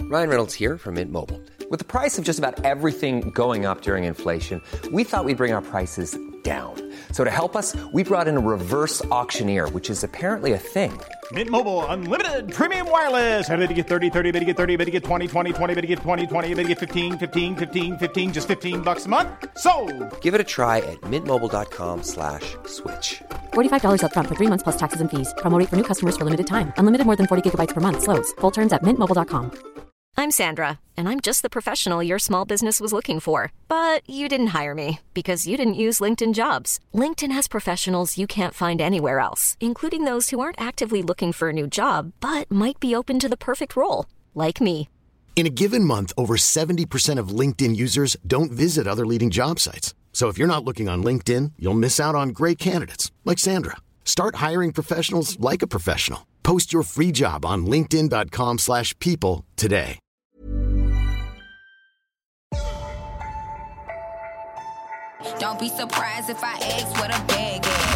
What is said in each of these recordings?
Ryan Reynolds here from Mint Mobile. With the price of just about everything going up during inflation, we thought we'd bring our prices down. So to help us, we brought in a reverse auctioneer, which is apparently a thing. Mint Mobile Unlimited Premium Wireless. How to get 30, 30, bit to get 30, bit to get 20, 20, 20, bit to get 20, 20, bit to get 15, 15, 15, 15, just $15 a month? Sold! Give it a try at mintmobile.com/switch. $45 up front for 3 months plus taxes and fees. Promo rate for new customers for limited time. Unlimited more than 40 gigabytes per month. Slows full terms at mintmobile.com. I'm Sandra, and I'm just the professional your small business was looking for. But you didn't hire me because you didn't use LinkedIn Jobs. LinkedIn has professionals you can't find anywhere else, including those who aren't actively looking for a new job, but might be open to the perfect role, like me. In a given month, over 70% of LinkedIn users don't visit other leading job sites. So if you're not looking on LinkedIn, you'll miss out on great candidates like Sandra. Start hiring professionals like a professional. Post your free job on linkedin.com/people today. Don't be surprised if I ask what a bag is.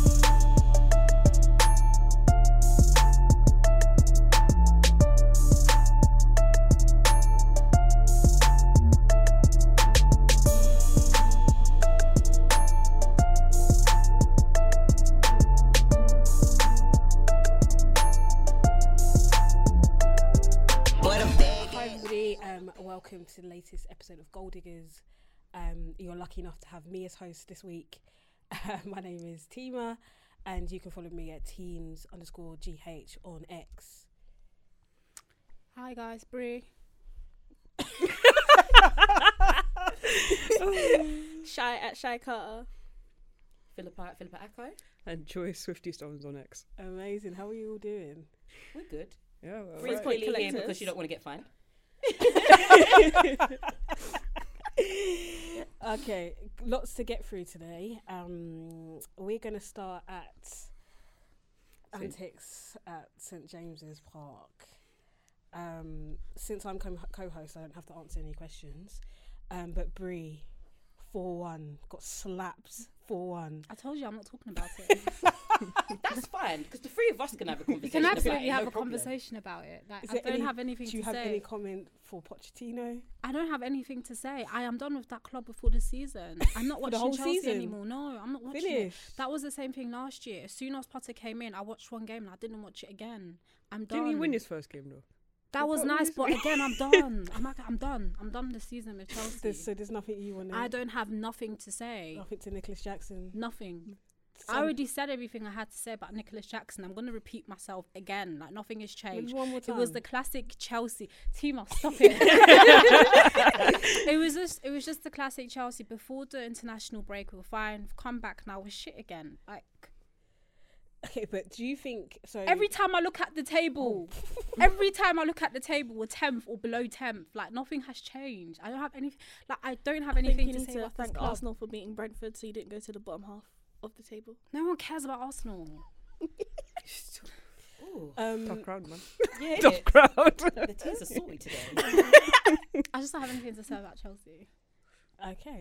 Welcome to the latest episode of Gold Diggers. You're lucky enough to have me as host this week. My name is Tima, and you can follow me at teams_GH on X. Hi guys, Brie. Shy at Shy Carter. Philippa Echo. And Joyce Swifty Stones on X. Amazing. How are you all doing? We're good. Yeah, well, Bree's clearly here because you don't want to get fined. Okay, lots to get through today. We're going to start at antics at St James's Park. Since I'm co-host, I don't have to answer any questions. But Bree, 4-1, got slapped 4-1. I told you I'm not talking about it. That's fine, because the three of us can have a conversation. We can absolutely about it, have a conversation about it. Like, I don't have anything to say. Do you have any comment for Pochettino? I don't have anything to say. I am done with that club before the season. I'm not watching Chelsea anymore. No, I'm not watching it. That was the same thing last year. As soon as Potter came in, I watched one game and I didn't watch it again. I'm done. Didn't he win his first game though? That was nice, but again, I'm done. I'm done. I'm done this season with Chelsea. So there's nothing you want to... I don't have nothing to say. Nothing to Nicholas Jackson? Nothing. I already said everything I had to say about Nicholas Jackson. I'm going to repeat myself again. Like, nothing has changed. One more time. It was the classic Chelsea. Tima, stop it. It was just the classic Chelsea. Before the international break, we were fine. We've come back now, we're shit again. Like... Okay, but do you think so? Every time I look at the table, we're 10th or below 10th. Like, nothing has changed. I don't have anything. Like, I don't have anything to say about thank this club. Arsenal for beating Brentford, so you didn't go to the bottom half of the table. No one cares about Arsenal. Tough crowd, man. Yeah, tough crowd. The tears are salty today. I just don't have anything to say about Chelsea. Okay.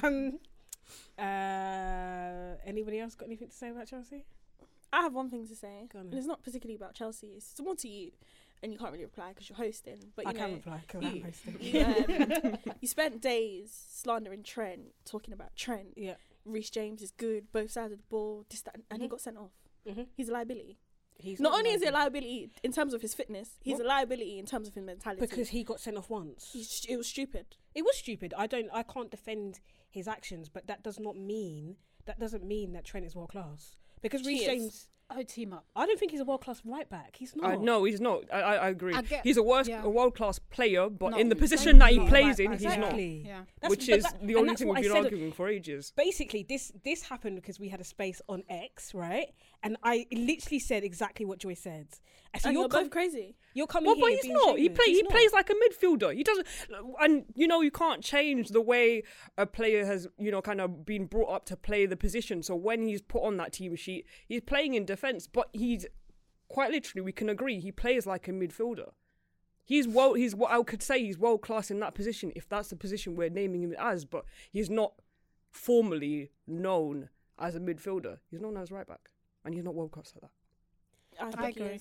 Anybody else got anything to say about Chelsea? I have one thing to say, and it's not particularly about Chelsea. It's more to you, and you can't really reply because you're hosting. But I can reply because I'm hosting. You spent days slandering Trent, talking about Trent. Yeah, Reece James is good, both sides of the ball, this, that, and he got sent off. Mm-hmm. He's a liability. He's not only is he a liability in terms of his fitness, he's a liability in terms of his mentality. Because he got sent off once. It was stupid. It was stupid. I can't defend his actions, but that doesn't mean that Trent is world class. Because Reece James... Team up. I don't think he's a world-class right-back. He's not. No, he's not. I agree. He's a world-class player, but No, in the position that he plays in, exactly. he's not. Yeah. Which is the only thing we've been arguing for ages. Basically, this happened because we had a space on X, right? And I literally said exactly what Joy said. So you're both crazy. You're coming here. But he's not. He plays like a midfielder. He doesn't. And you can't change the way a player has kind of been brought up to play the position. So when he's put on that team sheet, he's playing in defence. But he's quite literally, we can agree, he plays like a midfielder. He's what I could say. He's world class in that position, if that's the position we're naming him as. But he's not formally known as a midfielder. He's known as right back, and he's not world class like that. I think he is.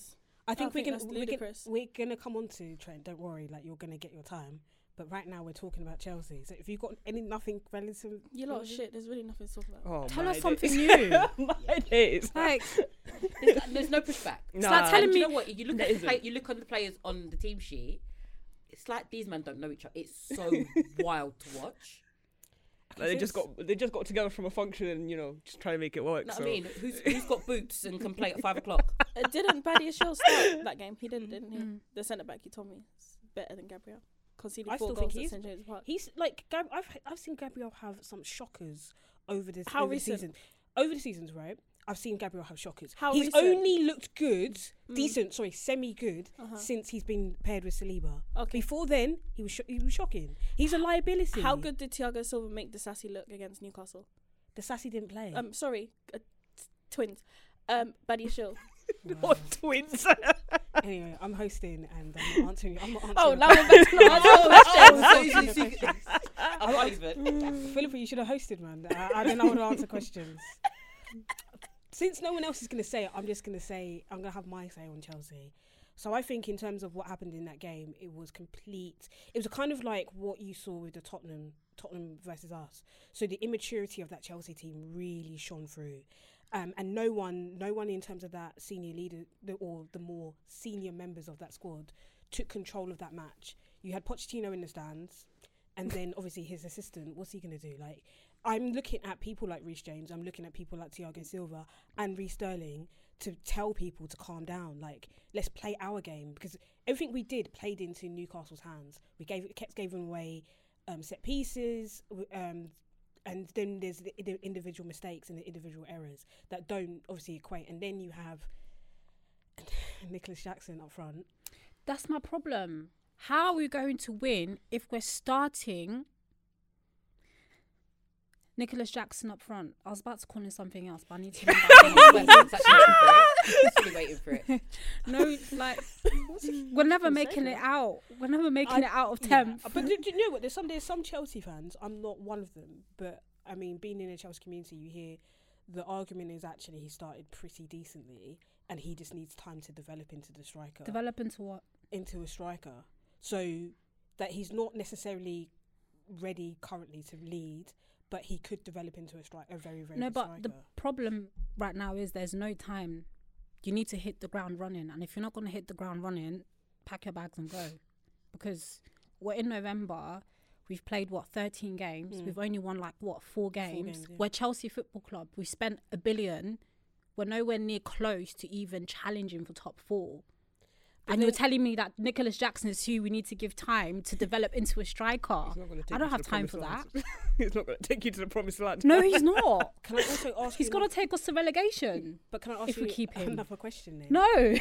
I think we're ludicrous. We're gonna come on to Trent. Don't worry, like you're gonna get your time. But right now we're talking about Chelsea. So if you've got nothing relative, you lot of shit. There's really nothing to talk about. Oh, tell us something new. My days. Like, there's no pushback. It's like telling me. You know what? You look at you look on the players on the team sheet. It's like these men don't know each other. It's so wild to watch. Like they just got together from a function and just try to make it work. No, so. I mean, who's got boots and can play at 5 o'clock? Didn't Badiashile start that game? He didn't he? The centre back, you told me, is better than Gabriel. Conceded 4 goals at St James Park. He's like I've seen Gabriel have some shockers over this recent? Over the seasons, right? I've seen Gabriel have shockers. He's recent? Only looked good, semi-good, since he's been paired with Saliba. Okay. Before then, he was shocking. He's a liability. How good did Thiago Silva make the Sassy look against Newcastle? The Sassy didn't play. Twins. Badiashile. What twins? Anyway, I'm hosting and I'm not answering. Oh, now we're back to questions. I can't even. Philippa, you should have hosted, man. I don't know how to answer questions. Since no one else is going to say it, I'm just going to say, I'm going to have my say on Chelsea. So I think in terms of what happened in that game, it was complete. It was kind of like what you saw with the Tottenham versus us. So the immaturity of that Chelsea team really shone through. And no one in terms of that senior leader or the more senior members of that squad took control of that match. You had Pochettino in the stands, and then obviously his assistant. What's he going to do? Like, I'm looking at people like Reece James. I'm looking at people like Thiago Silva and Reece Sterling to tell people to calm down. Like, let's play our game, because everything we did played into Newcastle's hands. We kept giving away set pieces. And then there's the individual mistakes and the individual errors that don't obviously equate. And then you have Nicholas Jackson up front. That's my problem. How are we going to win if we're starting Nicholas Jackson up front? I was about to call him something else, but I need to remember. He's waiting for it. No, like, we're never making it out. We're never making it out of 10th. Yeah. But do you know what? There's some Chelsea fans. I'm not one of them, but I mean, being in a Chelsea community, you hear the argument is actually he started pretty decently, and he just needs time to develop into the striker. Develop into what? Into a striker. So that he's not necessarily ready currently to lead, but he could develop into a very, very good striker. No, but the problem right now is there's no time. You need to hit the ground running. And if you're not going to hit the ground running, pack your bags and go. Because we're in November, we've played, 13 games? We've only won, 4 games? Yeah. We're Chelsea Football Club. We spent $1 billion. We're nowhere near close to even challenging for top 4. And you're telling me that Nicholas Jackson is who we need to give time to develop into a striker. I don't have time for that. He's not going to take you to the promised land. No, he's not. Can I also ask He's got to take us to relegation. But can I ask if you we keep him? Another question then? No.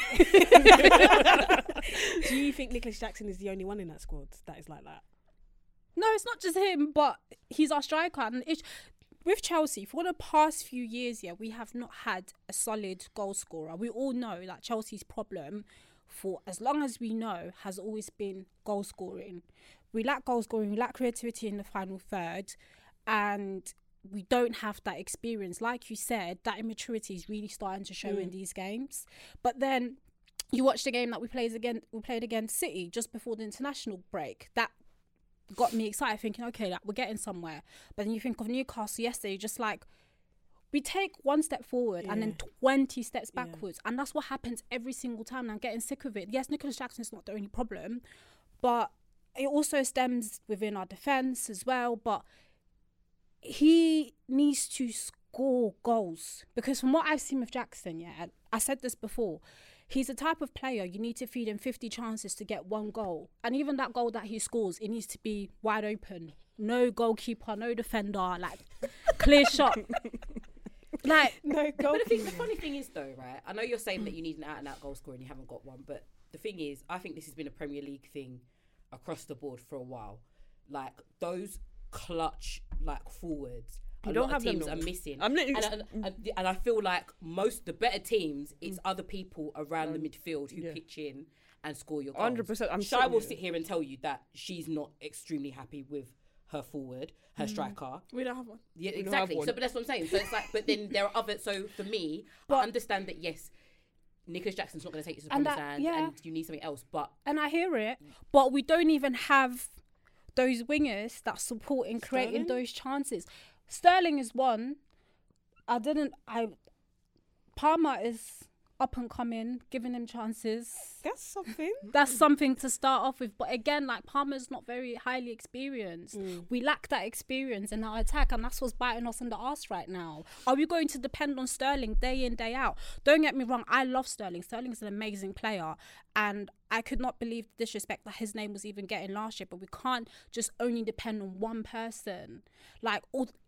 Do you think Nicholas Jackson is the only one in that squad that is like that? No, it's not just him, but he's our striker. And with Chelsea, for the past few years, we have not had a solid goal scorer. We all know that Chelsea's problem, for as long as we know, has always been goal scoring. We lack goal scoring, we lack creativity in the final third, and we don't have that experience. Like you said, that immaturity is really starting to show in these games. But then you watch the game that we played against City just before the international break. That got me excited, thinking, okay, we're getting somewhere. But then you think of Newcastle yesterday, just like, we take one step forward and then 20 steps backwards. And that's what happens every single time. And I'm getting sick of it. Yes, Nicholas Jackson is not the only problem, but it also stems within our defence as well. But he needs to score goals. Because from what I've seen with Jackson, I said this before, he's the type of player you need to feed him 50 chances to get 1 goal. And even that goal that he scores, it needs to be wide open. No goalkeeper, no defender, clear shot. No goal. But the funny thing is, though, right? I know you're saying that you need an out-and-out goal scorer and you haven't got one, but the thing is, I think this has been a Premier League thing across the board for a while. Those clutch, forwards, you a don't lot have of teams them, are missing. And I feel like most the better teams, it's other people around the midfield who pitch in and score your goals. 100%. Shai will sit here and tell you that she's not extremely happy with her forward, her striker. We don't have one. Yeah, exactly. So, but that's what I'm saying. So it's but then there are other. So for me, I understand that. Yes, Nicholas Jackson's not going to take you to the promised land, and you need something else. And I hear it, but we don't even have those wingers that support in creating those chances. Sterling is one. Palmer is up and coming, giving him chances. That's something. That's something to start off with. But again, like, Palmer's not very highly experienced. We lack that experience in our attack, and that's what's biting us in the arse right now. Are we going to depend on Sterling day in, day out? Don't get me wrong, I love Sterling. Sterling's an amazing player, and I could not believe the disrespect that his name was even getting last year. But we can't just only depend on one person. Like,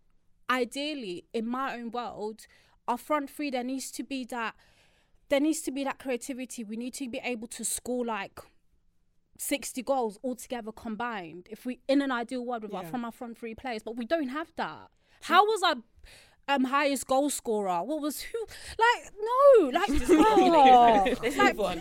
ideally, in my own world, our front three, there needs to be that creativity. We need to be able to score like 60 goals altogether combined, if we, in an ideal world, from our front three players. But we don't have that. How was our highest goal scorer? What was who? Like, no, like, let's move on.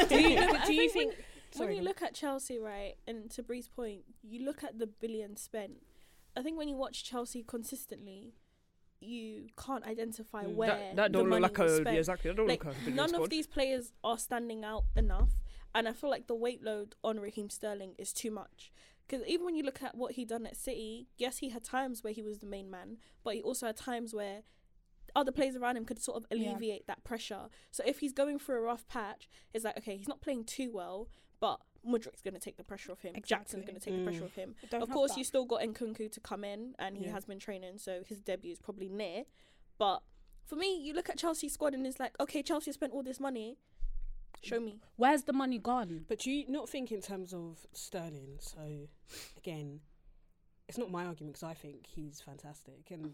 Do you think when you look at Chelsea, right, and to Bree's point, you look at the billions spent. I think when you watch Chelsea consistently, you can't identify where that don't the money look like was spent. Exactly. That don't like, look like a none of these players are standing out enough, and I feel like the weight load on Raheem Sterling is too much. Because even when you look at what he done at City, yes, he had times where he was the main man, but he also had times where other players around him could sort of alleviate that pressure. So if he's going through a rough patch, it's like, okay, he's not playing too well, but Mudryk's going to take the pressure off him. Exactly. Jackson's going to take the pressure off him. Of course, you still got Nkunku to come in, and he has been training, so his debut is probably near. But for me, you look at Chelsea's squad and it's like, okay, Chelsea spent all this money. Show me. Where's the money gone? But do you not think in terms of Sterling? So, again, it's not my argument because I think he's fantastic and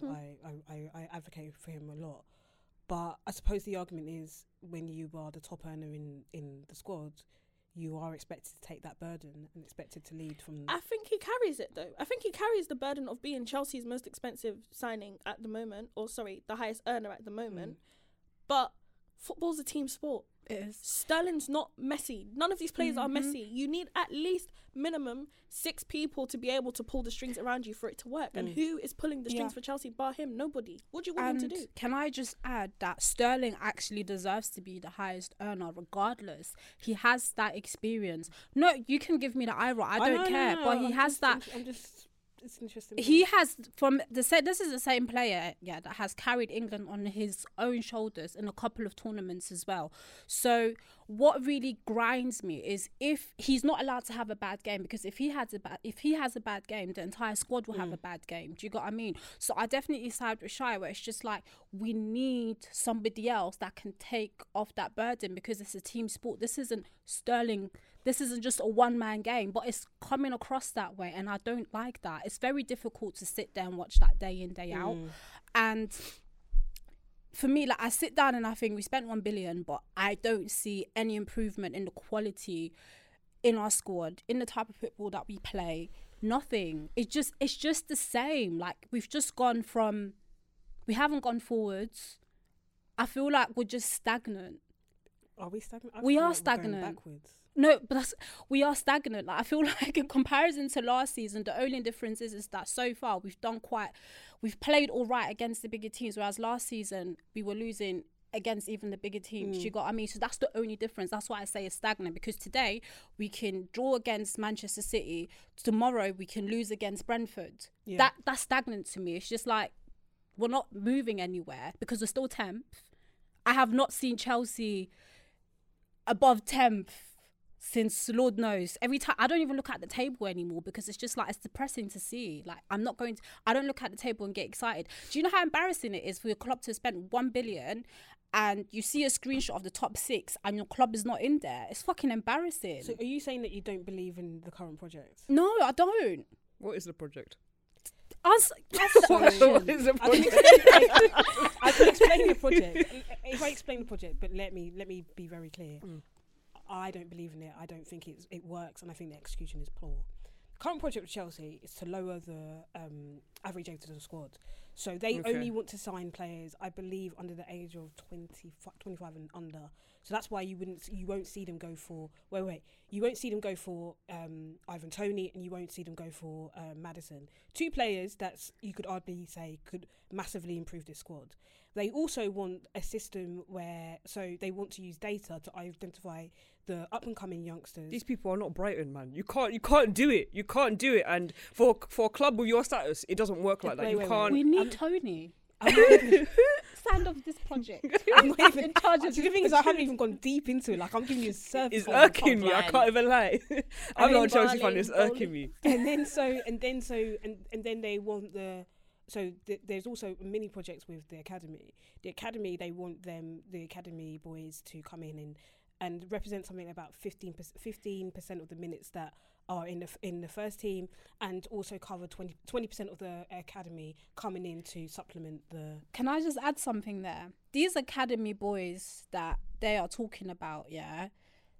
I advocate for him a lot. But I suppose the argument is when you are the top earner in the squad, you are expected to take that burden and expected to lead from... I think he carries it, though. I think he carries the burden of being Chelsea's most expensive signing at the moment, or sorry, the highest earner at the moment. But football's a team sport. It is. Sterling's not Messi. None of these players are Messi. You need at least minimum 6 people to be able to pull the strings around you for it to work. And who is pulling the strings for Chelsea bar him? Nobody. What do you want him to do? Can I just add that Sterling actually deserves to be the highest earner regardless. He has that experience. No, you can give me the eye roll. I don't care. But he has that... It's interesting. He has this is the same player, that has carried England on his own shoulders in a couple of tournaments as well. So what really grinds me is if he's not allowed to have a bad game, because if he has a bad game, the entire squad will have a bad game. Do you get what I mean? So I definitely side with Shai, where it's just like we need somebody else that can take off that burden, because it's a team sport. This isn't Sterling. This isn't just a one-man game, but it's coming across that way, and I don't like that. It's very difficult to sit there and watch that day in, day out. And for me, like, I sit down and I think we spent 1 billion, but I don't see any improvement in the quality in our squad, in the type of football that we play. Nothing. It's just the same. Like, we haven't gone forwards. I feel like we're just stagnant. Are we stagnant? We are stagnant. We're going backwards. No, but we are stagnant. Like, I feel like in comparison to last season, the only difference is that so far we've played all right against the bigger teams, whereas last season we were losing against even the bigger teams. You got what I mean? So that's the only difference. That's why I say it's stagnant, because today we can draw against Manchester City. Tomorrow we can lose against Brentford. Yeah. That's stagnant to me. It's just like we're not moving anywhere because we're still 10th. I have not seen Chelsea above 10th since Lord knows. Every time, I don't even look at the table anymore, because it's just like, it's depressing to see. Like, I don't look at the table and get excited. Do you know how embarrassing it is for your club to spend 1 billion and you see a screenshot of the top 6 and your club is not in there? It's fucking embarrassing. So are you saying that you don't believe in the current project? No, I don't. What is the project? Answer the question. What is the project? I can explain the project. If I explain the project, but let me be very clear. I don't believe in it. I don't think it works, and I think the execution is poor. The current project with Chelsea is to lower the average age of the squad. So they only want to sign players, I believe, under the age of 25 and under. So that's why you won't see them go for you won't see them go for Ivan Toney, and you won't see them go for Maddison. 2 players that you could arguably say could massively improve this squad. They also want a system where they want to use data to identify the up and coming youngsters. These people are not Brighton, man. You can't do it. You can't do it. And for a club with your status, it doesn't work like that. You can't. We need Tony. Who signed off this project? I'm not even in charge of the thing is I haven't even gone deep into it. Like, I'm giving you a surface. It's irking me. I can't even lie. I'm not a Chelsea fan. It's irking me. And then they want there's also mini projects with the academy. The academy, they want the academy boys to come in and represent something about 15% of the minutes that are in the first team, and also cover 20% of the academy coming in to supplement the... Can I just add something there? These academy boys that they are talking about, yeah,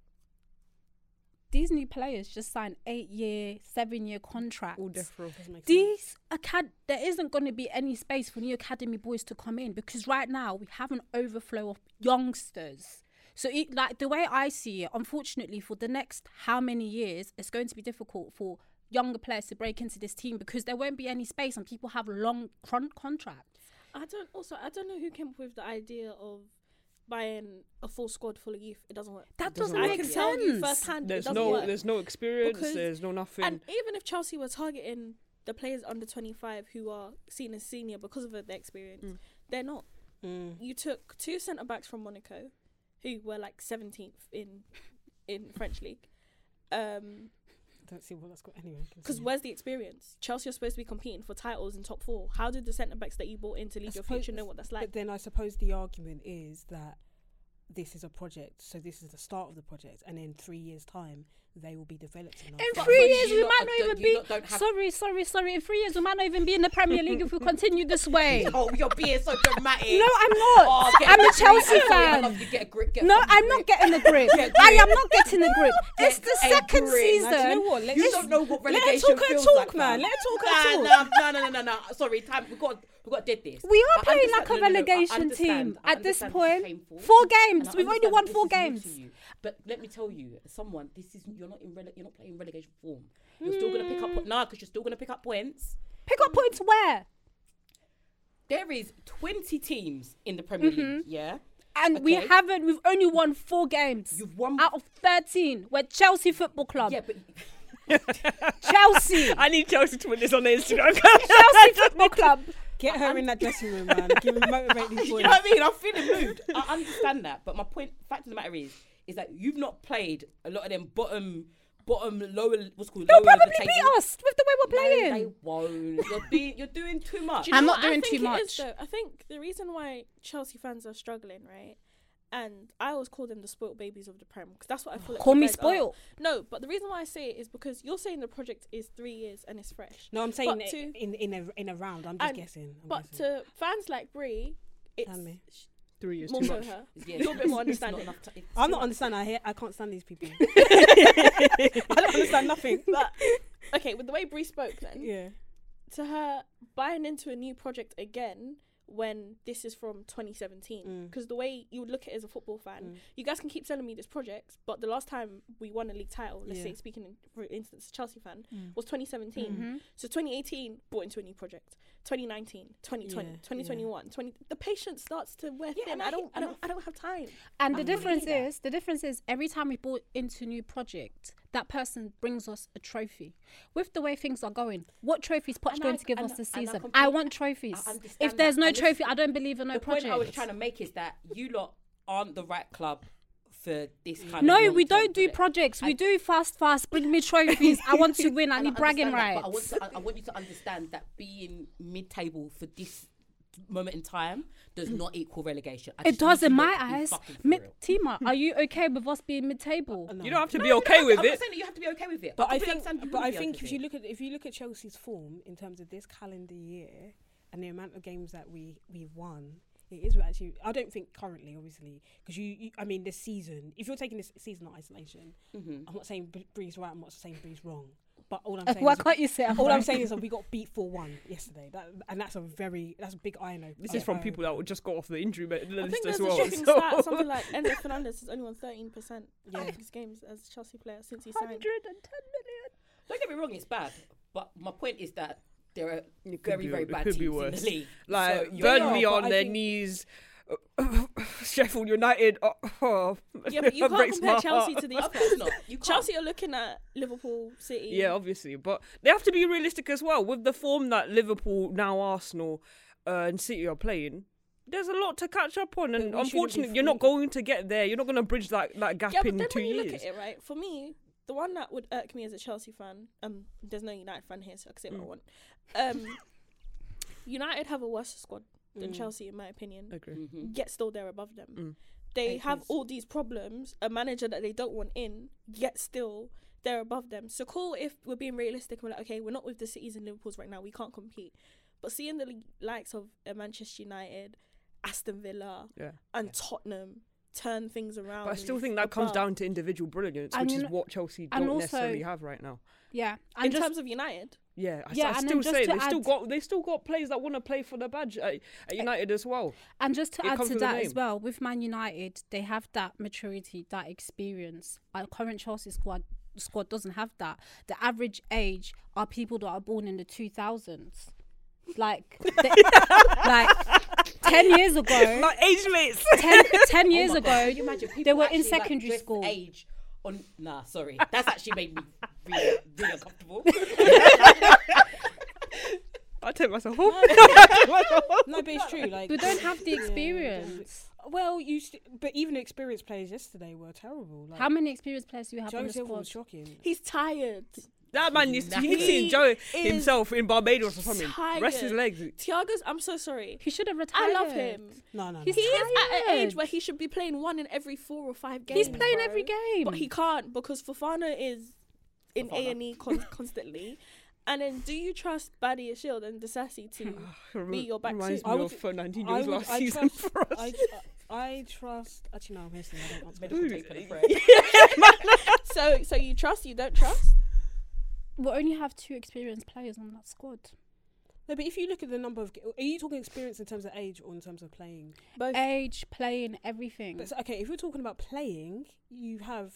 these new players just signed 8-year, 7-year contracts. All different. There isn't going to be any space for new academy boys to come in, because right now we have an overflow of youngsters. So, the way I see it, unfortunately, for the next how many years, it's going to be difficult for younger players to break into this team, because there won't be any space and people have long contracts. I don't know who came up with the idea of buying a full squad full of youth. It doesn't work. That doesn't make sense. Tell you firsthand, there's no experience. There's no nothing. And even if Chelsea were targeting the players under 25 who are seen as senior because of their experience, they're not. You took 2 centre backs from Monaco, who were like 17th in French league. I don't see what that's got anyway. Because where's the experience? Chelsea are supposed to be competing for titles in top 4. How did the centre backs that you bought in to lead your future know what that's like? But then I suppose the argument is that this is a project, so this is the start of the project, and in 3 years' time they will be developed enough. In 3 years we might not even be. Sorry. In 3 years we might not even be in the Premier League if we continue this way. Oh, you're being so dramatic. No, I'm not. I'm a Chelsea fan. I'm not getting the grip. I am not getting the grip. It's the second season. You know what? You don't know what relegation feels like, man. Let her talk. No. Sorry, time. We got dead this. We are playing like a relegation team at this point. 4 games. We've only won 4 games. But let me tell you, you're not playing relegation form. You're still gonna pick up because you're still gonna pick up points. Pick up points where? There is 20 teams in the Premier League, yeah? And we've only won 4 games. You've won out of 13. We're Chelsea Football Club. Yeah, but Chelsea. I need Chelsea to put this on the Instagram. Chelsea Football Club. Get her in that dressing room, man. Motivate these boys. You know what I mean? I'm feeling moved. I understand that, but my fact of the matter is that you've not played a lot of them bottom lower. What's called? They'll lower probably the beat us with the way we're playing. No, they won't. You're doing too much. I'm not doing too much. I think the reason why Chelsea fans are struggling, right? And I always call them the spoiled babies of the Prem, because that's what I feel like. Call me spoiled. No, but the reason why I say it is because you're saying the project is 3 years and it's fresh. No, I'm saying in a round. I'm just guessing. To fans like Brie, it's 3 years more too so much. her. You're a bit more understanding. I'm not understanding. I can't stand these people. I don't understand nothing. But okay, with the way Brie spoke, then yeah, to her buying into a new project again when this is from 2017, because the way you would look at it as a football fan, you guys can keep selling me this project, but the last time we won a league title, let's say, speaking for instance, a Chelsea fan, was 2017. So 2018 bought into a new project. 2019, 2020, 2021, the patience starts to wear thin. I don't have time. And the difference is every time we bought into a new project, that person brings us a trophy. With the way things are going, what trophies Poch going to give us this season? I want trophies. If there's no trophy, I don't believe in no project. The point I was trying to make is that you lot aren't the right club for this kind of... No, we don't do projects. We do fast. Bring me trophies. I want to win. I need bragging rights. But I want you to understand that being mid-table for this moment in time does not equal relegation. It does in my eyes. Tima, are you okay with us being mid-table? You don't have to be okay with it. I'm not saying that you have to be okay with it. But I think if you look at Chelsea's form in terms of this calendar year and the amount of games that we've won, it is actually. I don't think currently, obviously, because I mean, this season. If you're taking this season in isolation, I'm not saying Bree's right. I'm not saying Bree's wrong. But all I'm saying why is, can't you say I'm all right? I'm saying is that we got beat 4-1 yesterday. That's a big eye-opener. This is from people that would just got off the injury list I think as there's well. a shocking stat. Something like Enzo Fernandez has only won 13% of his games as a Chelsea player since he signed. 110 million. Don't get me wrong, it's bad. But my point is that there are very bad could teams be worse. in the league. Like So Burnley but on I their think- knees. Sheffield United. Yeah, but you can't breaks compare my Chelsea heart. to these Of players. course not. You can't. Chelsea are looking at Liverpool, City. Yeah, obviously, but they have to be realistic as well with the form that Liverpool, now Arsenal, and City are playing. There's a lot to catch up on, and But we shouldn't be unfortunately, you're not going to get there. You're not going to bridge that gap Yeah, but in then 2 when you years. look at it, right, for me, the one that would irk me as a Chelsea fan, there's no United fan here, so I can say what I want. United have a worse squad than Chelsea, in my opinion. Agree. Mm-hmm. Yet still they're above them. They have all these problems, a manager that they don't want in, yet still they're above them. So cool if we're being realistic and we're like, okay, we're not with the Cities and Liverpools right now, we can't compete. But seeing the likes of Manchester United, Aston Villa, and Tottenham turn things around. But I still think that comes down to individual brilliance, And which you is know- what Chelsea and don't also- necessarily have right now. Yeah, in and terms of United. Yeah, I and still then just say to they still got players that want to play for the badge at United as well. And just to It add comes to with the that name. as well, with Man United, they have that maturity, that experience. Our current Chelsea squad doesn't have that. The average age are people that are born in the 2000s. Like 10 years ago. Not age mates. 10 years ago, Can you imagine people they were in actually, like, secondary dress school. Age on sorry, that's actually made me really uncomfortable. I take myself off. No, but it's true. Like We don't have the experience. Well, but even the experienced players yesterday were terrible. Like, How many experienced players do you have on Joe the Silva squad? was shocking. He's tired. That man needs to. He He needs to enjoy is himself in Barbados or something. tired. Rest his legs. Thiago's, I'm so sorry. He should have retired. I love him. No. He's He is at an age tired. where he should be playing one in every 4 or 5 games. He's playing bro. every game. But he can't because Fofana is in A&E constantly. And then do you trust Badia Shield and Disasi to be your back Reminds two? me of 19 years last season for us. I trust. Actually, no, I'm listening. I don't answer. Medical tape and a prayer. So you trust, you don't trust? We only have 2 experienced players on that squad. No, but if you look at the number of, are you talking experience in terms of age or in terms of playing? Both. Age, playing, everything. But okay, if we're talking about playing, you have.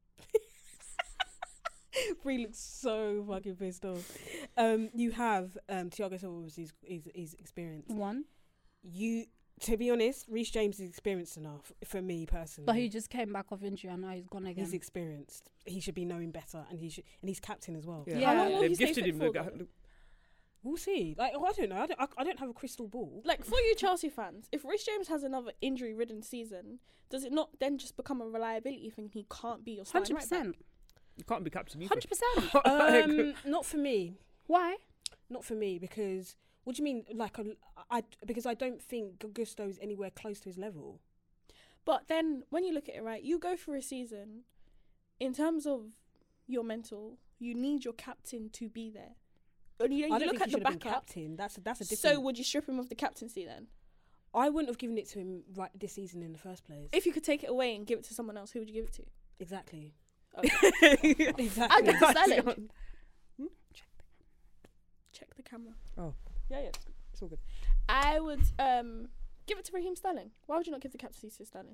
Bree looks so fucking pissed off. You have Thiago Silva was his experience. One. To be honest, Reece James is experienced enough for me personally. But he just came back off injury and now he's gone again. He's experienced. He should be knowing better, and he's captain as well. Yeah. How long will They've he stay gifted fit him. for, the- though? We'll see. Like, I don't know. I don't have a crystal ball. Like, for you Chelsea fans, if Reece James has another injury-ridden season, does it not then just become a reliability thing? He can't be your starting right back? 100%. You can't be captain either. 100%. Not for me. Why? Not for me, because what do you mean? Like, because I don't think Gusto is anywhere close to his level. But then when you look at it, right, you go through a season, in terms of your mental, you need your captain to be there. And you I don't look think at he the should have been backup. captain. That's a different. So would you strip him of the captaincy then? I wouldn't have given it to him right this season in the first place. If you could take it away and give it to someone else, who would you give it to? Exactly. Okay. Exactly. I'd give it to Sterling. Check the camera. Oh, yeah, it's all good. I would give it to Raheem Sterling. Why would you not give the captaincy to Sterling?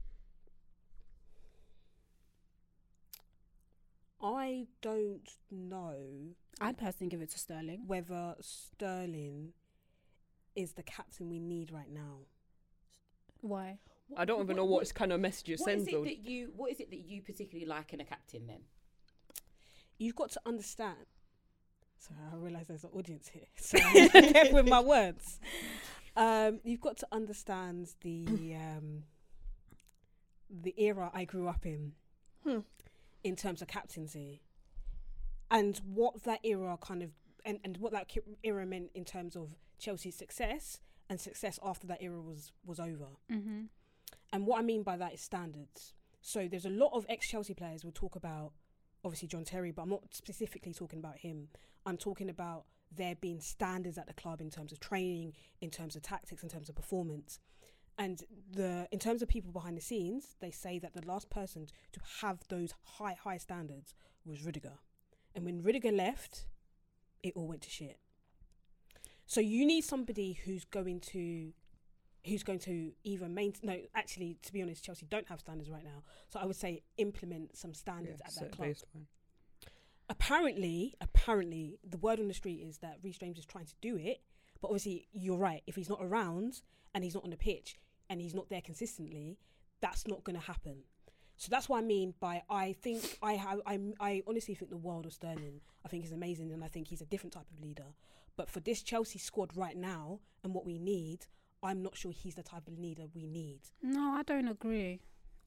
I don't know I'd personally give it to Sterling. whether Sterling is the captain we need right now. Why? I don't even know what kind of message it What sends is though. what is it that you particularly like in a captain then? You've got to understand. Sorry, I realise there's an audience here, so I'm careful with my words. You've got to understand the era I grew up in terms of captaincy, and what that era kind of and what that era meant in terms of Chelsea's success and success after that era was over. Mm-hmm. And what I mean by that is standards. So there's a lot of ex-Chelsea players will talk about, obviously, John Terry, but I'm not specifically talking about him. I'm talking about there being standards at the club in terms of training, in terms of tactics, in terms of performance. And in terms of people behind the scenes, they say that the last person to have those high standards was Rudiger. And when Rudiger left, it all went to shit. So you need somebody who's going to either maintain. No, actually, to be honest, Chelsea don't have standards right now. So I would say implement some standards at that club. Baseline. Apparently, the word on the street is that Reece James is trying to do it. But obviously, you're right. If he's not around and he's not on the pitch and he's not there consistently, that's not going to happen. So that's what I mean by I honestly think the world of Sterling. I think he's amazing and I think he's a different type of leader. But for this Chelsea squad right now and what we need, I'm not sure he's the type of leader we need. No, I don't agree.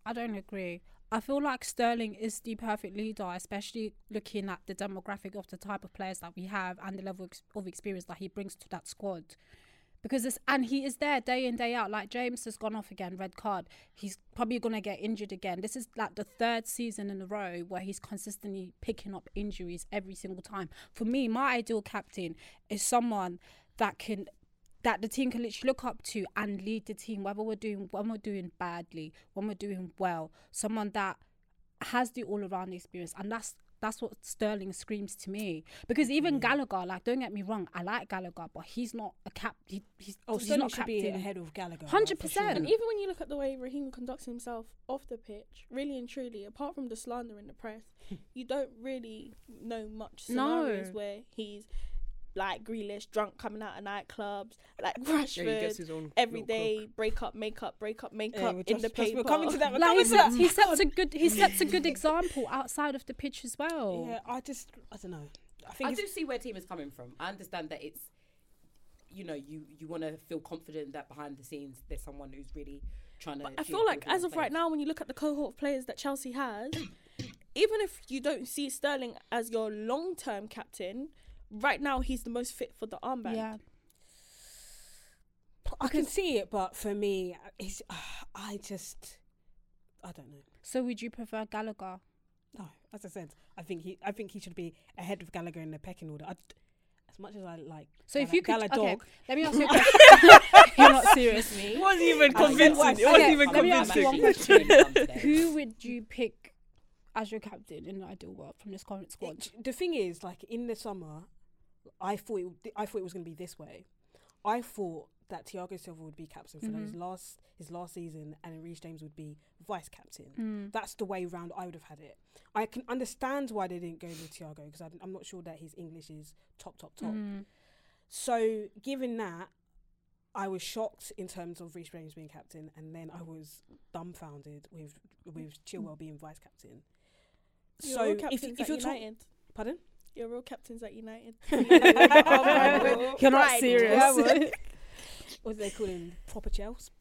I feel like Sterling is the perfect leader, especially looking at the demographic of the type of players that we have and the level of experience that he brings to that squad. Because he is there day in, day out. Like James has gone off again, red card. He's probably going to get injured again. This is like the third season in a row where he's consistently picking up injuries every single time. For me, my ideal captain is someone that the team can literally look up to and lead the team, whether when we're doing badly, when we're doing well. Someone that has the all-around experience, and that's what Sterling screams to me. Because even Gallagher, like, don't get me wrong, I like Gallagher, but he's not a captain. He's Sterling not should be ahead of Gallagher. 100%. Sure. And even when you look at the way Raheem conducts himself off the pitch, really and truly, apart from the slander in the press, you don't really know much scenarios where he's like Grealish, drunk coming out of nightclubs, like Rashford, every day, break up, make up in the paper. We're coming to that. He sets a good example outside of the pitch as well. Yeah, I don't know. I do see where team is coming from. I understand that it's, you want to feel confident that behind the scenes there's someone who's really trying to. But I feel like as of right now, when you look at the cohort of players that Chelsea has, even if you don't see Sterling as your long-term captain, right now he's the most fit for the armband. Yeah, I can see it, but for me, I don't know. So would you prefer Gallagher? No, as I said, I think he should be ahead of Gallagher in the pecking order. As much as I like. So if you could, okay, let me ask you a question. You're not serious. It wasn't even convincing. One question. Who would you pick as your captain in the ideal world from this current squad? The thing is, like, in the summer, I thought it was going to be this way. I thought that Thiago Silva would be captain for his last season, and Reece James would be vice captain. That's the way round I would have had it. I can understand why they didn't go with Thiago, because I'm not sure that his English is top. So given that, I was shocked in terms of Reece James being captain, and then I was dumbfounded with Chilwell being vice captain. So if you're United, pardon? You're real captains at United. You're not serious. What do they call him? Proper Chelsea.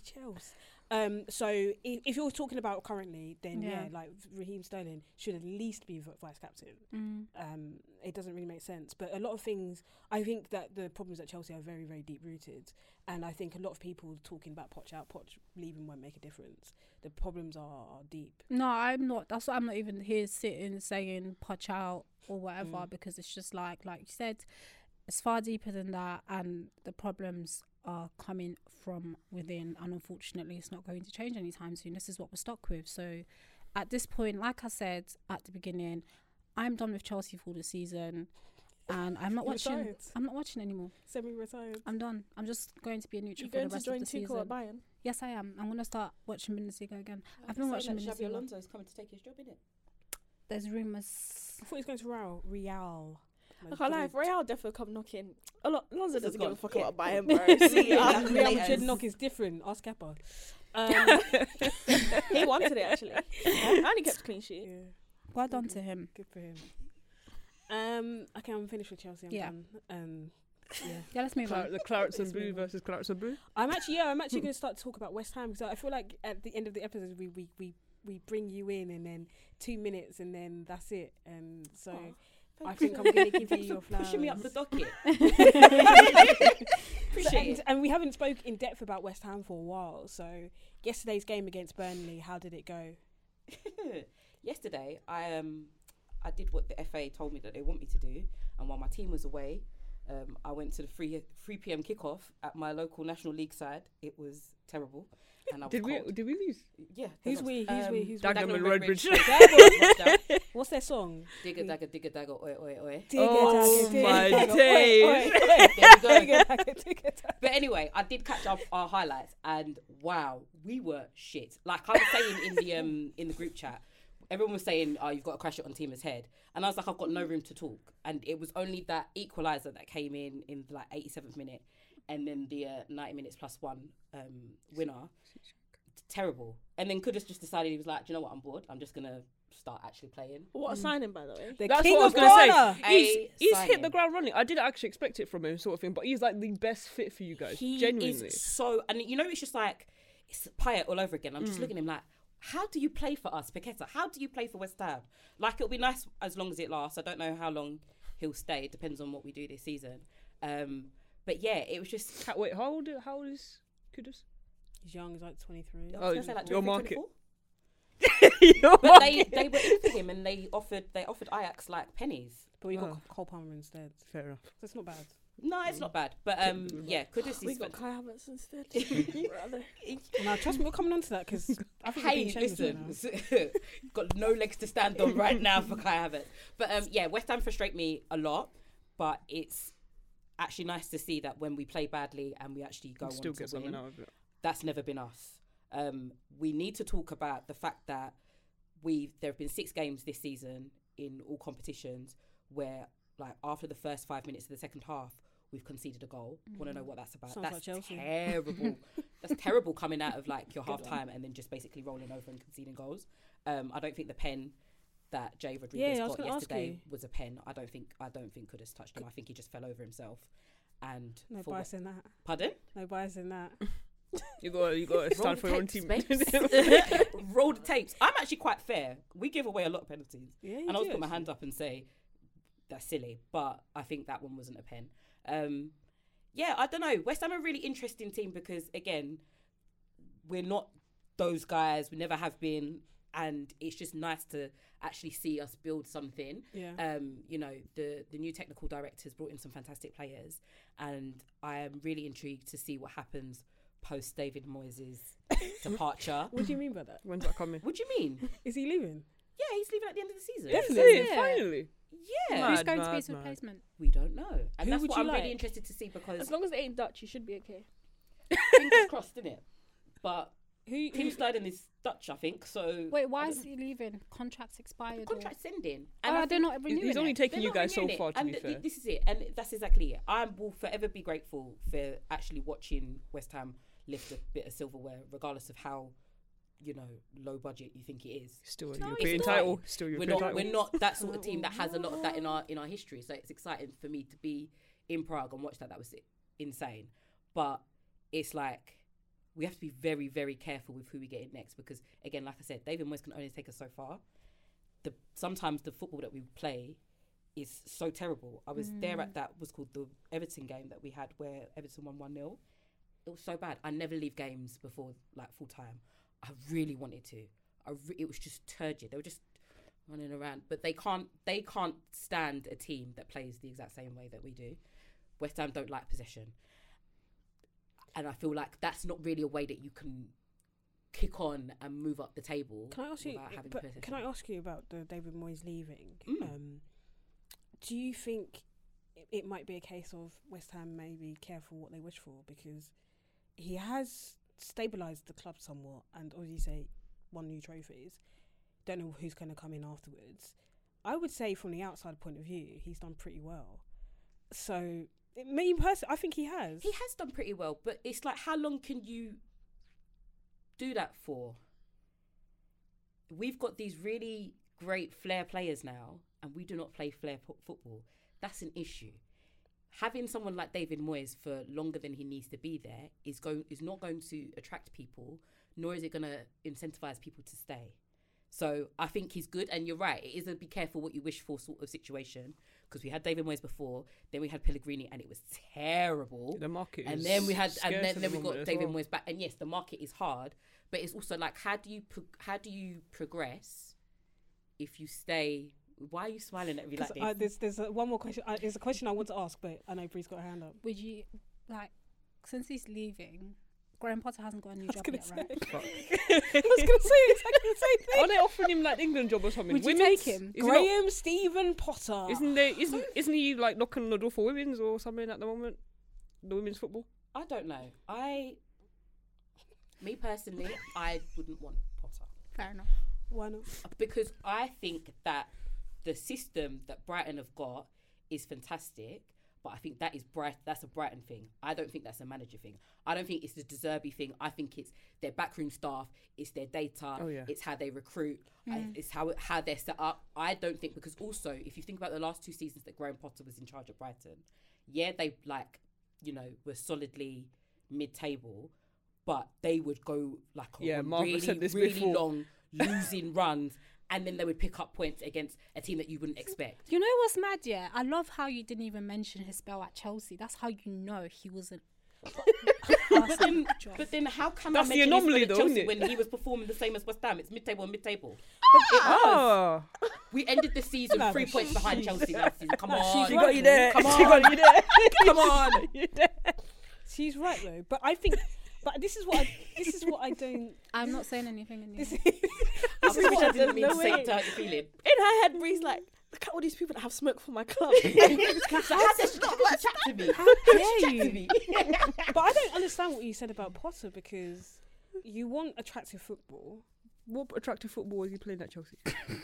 So if you're talking about currently, then like Raheem Sterling should at least be vice captain. It doesn't really make sense, but a lot of things, I think that the problems at Chelsea are very, very deep rooted, and I think a lot of people talking about Poch out, Poch leaving won't make a difference. The problems are deep. No, I'm not. That's why I'm not even here sitting saying Poch out or whatever, because it's just like you said, it's far deeper than that, and the problems are coming from within, and unfortunately it's not going to change anytime soon. This is what we're stuck with. So at this point, like I said at the beginning, I'm done with Chelsea for the season, and I'm not watching. Retired. I'm not watching anymore. Semi-retired. I'm done. I'm just going to be a neutral for the rest of the season. You're going to join Tuchel at Bayern? Yes, I am. I'm going to start watching Bundesliga again. I've been watching Bundesliga. Xabi Alonso is coming to take his job, innit? There's rumours. I thought he was going to Real. I can't lie, if Real definitely come knocking. Alonso doesn't give a fuck about Bayern, bro. Real Madrid knock is different. Ask Kepa. He wanted it, actually. And he kept a clean sheet. Yeah. Well done to him. Good for him. Okay, I'm finished with Chelsea. I'm done. Yeah, let's move on. The Clarets and Blue versus Clarets and Blue. I'm actually going to start to talk about West Ham, because I feel like at the end of the episode we bring you in, and then 2 minutes, and then that's it. And so I think I'm going to give you your flowers. Pushing me up the docket. Appreciate it. And we haven't spoke in depth about West Ham for a while. So yesterday's game against Burnley, how did it go? Yesterday, I did what the FA told me that they want me to do, and while my team was away, I went to the 3 p.m. kickoff at my local National League side. It was terrible. And I was cold. Did we lose? Yeah. Who's we? Dagenham and Redbridge. What's their song? Digga dagga, oi, oi, oi. Oh my days. There you go. But anyway, I did catch up our highlights, and wow, we were shit. Like I was saying in the group chat, everyone was saying, "Oh, you've got to crash it on Tima's head," and I was like, "I've got no room to talk." And it was only that equaliser that came in like 87th minute, and then the 90 minutes plus one winner. Terrible. And then Kudus just decided, he was like, "Do you know what? I'm bored. I'm just gonna start actually playing." What a signing, by the way. The That's king what I was of gonna Ghana. say. He's signing. hit the ground running. I didn't actually expect it from him, sort of thing, but he's like the best fit for you guys. He genuinely. is so, and you know, it's just like it's Payet all over again. I'm just looking at him like, how do you play for us, Paqueta? How do you play for West Ham? Like, it'll be nice as long as it lasts. I don't know how long he'll stay. It depends on what we do this season. But yeah, it was just. Wait, how old is Kudus? He's young. He's like 23. I was gonna say like your 23, market. 24. But they were in for him, and they offered Ajax like pennies. But we got Cole Palmer instead. Fair enough. So it's not bad. No, it's not bad. But yeah, Kudus is. We got Kai Havertz instead. Now, trust me, we're coming on to that because I think we're being shameless right now. Got no legs to stand on right now for Kai Havertz. But yeah, West Ham frustrate me a lot, but it's actually nice to see that when we play badly and we actually go on Still to get something win, out of it. that's never been us. We need to talk about the fact that there have been 6 games this season in all competitions where, like, after the first 5 minutes of the second half, we've conceded a goal. Want to know what that's about? Sounds That's like Chelsea. terrible. That's terrible coming out of like your half time and then just basically rolling over and conceding goals. I don't think the pen that Jay Rodriguez got yesterday was a pen. I don't think Kudus touched him. I think he just fell over himself. And no bias in that. Pardon? No bias in that. You got to stand for your own team. Roll the tapes. I'm actually quite fair. We give away a lot of penalties. Yeah, and I'll put my hand up and say that's silly, but I think that one wasn't a pen. Yeah, I don't know. West Ham are a really interesting team because, again, we're not those guys. We never have been. And it's just nice to actually see us build something. Yeah. You know, the new technical director's brought in some fantastic players. And I am really intrigued to see what happens post David Moyes' departure. What do you mean by that? When's that coming? What do you mean? Is he leaving? Yeah, he's leaving at the end of the season. Definitely. Finally. Yeah. Who's going to be his replacement? We don't know. And Who that's would what you I'm like? really interested to see because... As long as they ain't Dutch, you should be okay. Fingers crossed, innit? But Tim Stuyden is Dutch, I think, so... Wait, why is he leaving? Contract's expired? Contract's ending. And they're not renewing He's only it. taking They're you not guys so renewing it. far, to And be fair. this is it. And that's exactly it. I will forever be grateful for actually watching West Ham lift a bit of silverware, regardless of how, you know, low budget you think it is. Still a No, European it's not. title. Still European title. We're not that sort of team that has a lot of that in our history. So it's exciting for me to be in Prague and watch that. That was insane. But it's like we have to be very, very careful with who we get in next because, again, like I said, David Moyes can only take us so far. Sometimes the football that we play is so terrible. I was there at that was called the Everton game that we had where Everton won 1-0. It was so bad. I never leave games before like full time. I really wanted to. It was just turgid. They were just running around, but they can't stand a team that plays the exact same way that we do. West Ham don't like possession, and I feel like that's not really a way that you can kick on and move up the table. Can I ask you? without having But possession. can I ask you about the David Moyes leaving? Do you think it might be a case of West Ham may be careful what they wish for because he has stabilised the club somewhat and as you say, won new trophies. Don't know who's going to come in afterwards. I would say from the outside point of view, he's done pretty well. So, me personally, I think he has. He has done pretty well, but it's like, how long can you do that for? We've got these really great flair players now, and we do not play flair football. That's an issue. Having someone like David Moyes for longer than he needs to be there is not going to attract people, nor is it going to incentivise people to stay. So I think he's good, and you're right. It is a be careful what you wish for sort of situation because we had David Moyes before, then we had Pellegrini, and it was terrible. The market and is then we had, scarce and at then the we got moment as David well. Moyes back. And yes, the market is hard, but it's also like how do you progress if you stay Why are you smiling at me like this? There's one more question. There's a question I want to ask, but I know Bree's got her hand up. Would you, like, since he's leaving, Graham Potter hasn't got a new job yet, right? I was going to say exactly the same thing. Are they offering him like England job or something? Would you take him? Graham Stephen Potter. Isn't he like knocking on the door for women's or something at the moment? The women's football? I don't know. Me personally, I wouldn't want Potter. Fair enough. Why not? Because I think that the system that Brighton have got is fantastic, but I think that's a Brighton thing. I don't think that's a manager thing. I don't think it's the De Zerbi thing. I think it's their backroom staff, it's their data, it's how they recruit, it's how they're set up. I don't think, because also, if you think about the last 2 seasons that Graham Potter was in charge of Brighton, they were solidly mid-table, but they would go like a really long losing runs, and then they would pick up points against a team that you wouldn't expect. You know what's mad, yeah? I love how you didn't even mention his spell at Chelsea. That's how you know he wasn't. But then how can that's I the mention anomaly, his though, Chelsea isn't it? when he was performing the same as West Ham? It's mid-table and mid-table. Oh. We ended the season 3 points behind Chelsea last season. Come on. She got you there. Come on. She got you there. Come on. She's right though, but I think. But this is what I don't. I'm not saying anything in this. this. This is what I didn't mean to say to hurt your feeling. In her head, Bree's like, look at all these people that have smoke for my club. So how does she not chat to me? How dare you? But I don't understand what you said about Potter, because you want attractive football. What attractive football was he playing at Chelsea?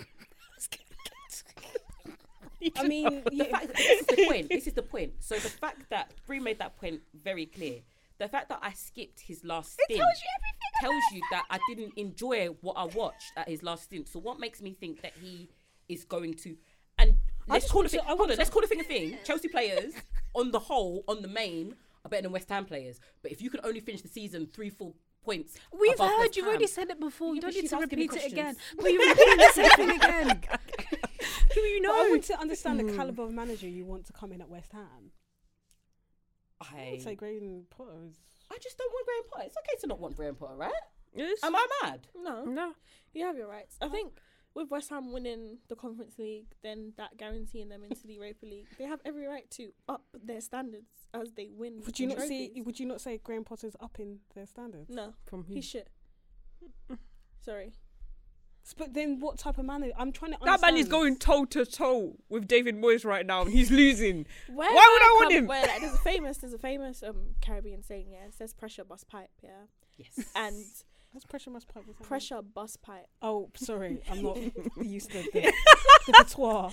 I mean, this is the point. This is the point. So the fact that Bree made that point very clear. The fact that I skipped his last stint tells you that I didn't enjoy what I watched at his last stint. So what makes me think that he is going to? And let's call the thing a thing. Chelsea players, on the whole, on the main, are better than West Ham players. But if you can only finish the season 3-4 points, we've heard you've already said it before. You don't need to repeat it again. But you're repeating the same thing again. Who you know? But I want to understand the caliber of manager you want to come in at West Ham. I would say Graham Potter. I just don't want Graham Potter. It's okay to not want Graham Potter, right? Yes. Am I mad? No. You have your rights. I think with West Ham winning the Conference League, then that guaranteeing them into the Europa League, they have every right to up their standards as they win. Would you not say Graham Potter's upping their standards? No. From who? He's shit. Sorry. But then what type of manager? I'm trying to understand. That man is going toe to toe with David Moyes right now, and he's losing. Why would I want him? Like, there's a famous Caribbean saying, it says pressure bust pipe, Yes. And what's pressure bust pipe? Pressure bust pipe. Oh, sorry, I'm not used to the patois.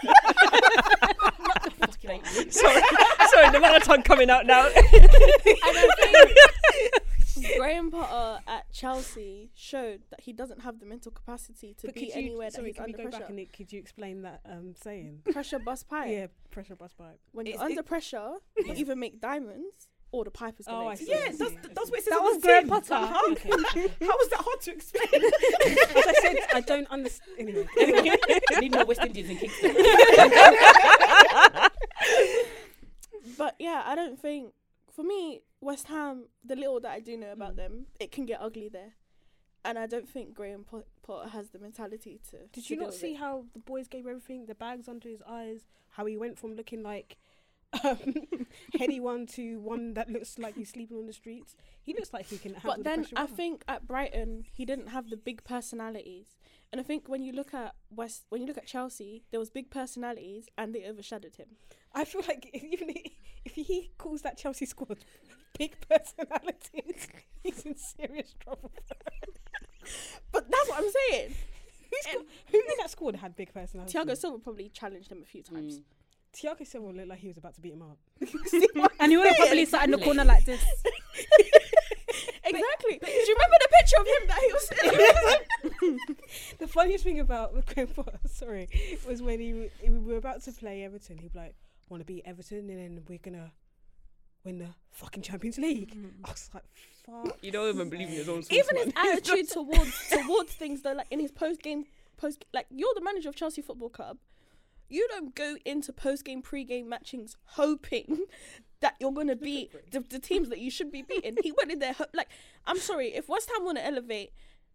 Sorry, the amount of tongue coming out now. Graham Potter at Chelsea showed that he doesn't have the mental capacity to be anywhere that he's under pressure. Could you explain that saying? Pressure bust pipe. Yeah, pressure bust pipe. When you're under pressure, you either make diamonds or the pipe is going to that's what it says. That was Graham Potter. How was that hard to explain? As I said, I don't understand. Anyway. I need more West Indians in Kingston. But yeah, I don't think, for me, West Ham, the little that I do know about them, it can get ugly there. And I don't think Graham Potter has the mentality to. Did you not see how the boys gave everything, the bags under his eyes, how he went from looking like heady one to one that looks like he's sleeping on the streets? He looks like he can handle But then the I think at Brighton, he didn't have the big personalities. And I think when you look at Chelsea, there was big personalities and they overshadowed him. I feel like even if he calls that Chelsea squad big personalities, he's in serious trouble. But that's what I'm saying. Who in that squad had big personalities? Thiago Silva probably challenged him a few times. Thiago Silva looked like he was about to beat him up. And he would have probably sat in the corner like this. Exactly. Do you remember the picture of him that he was sitting? The funniest thing about Graham Potter, was when we were about to play Everton. He'd be like, want to beat Everton and then we're going to win the fucking Champions League. I was like, fuck. You don't even believe in his own Even his attitude towards things, though, like in his post-game, like you're the manager of Chelsea Football Club. You don't go into post-game, pre-game matchings hoping that you're going to beat the teams that you should be beating. He went in there, like, I'm sorry, if West Ham want to elevate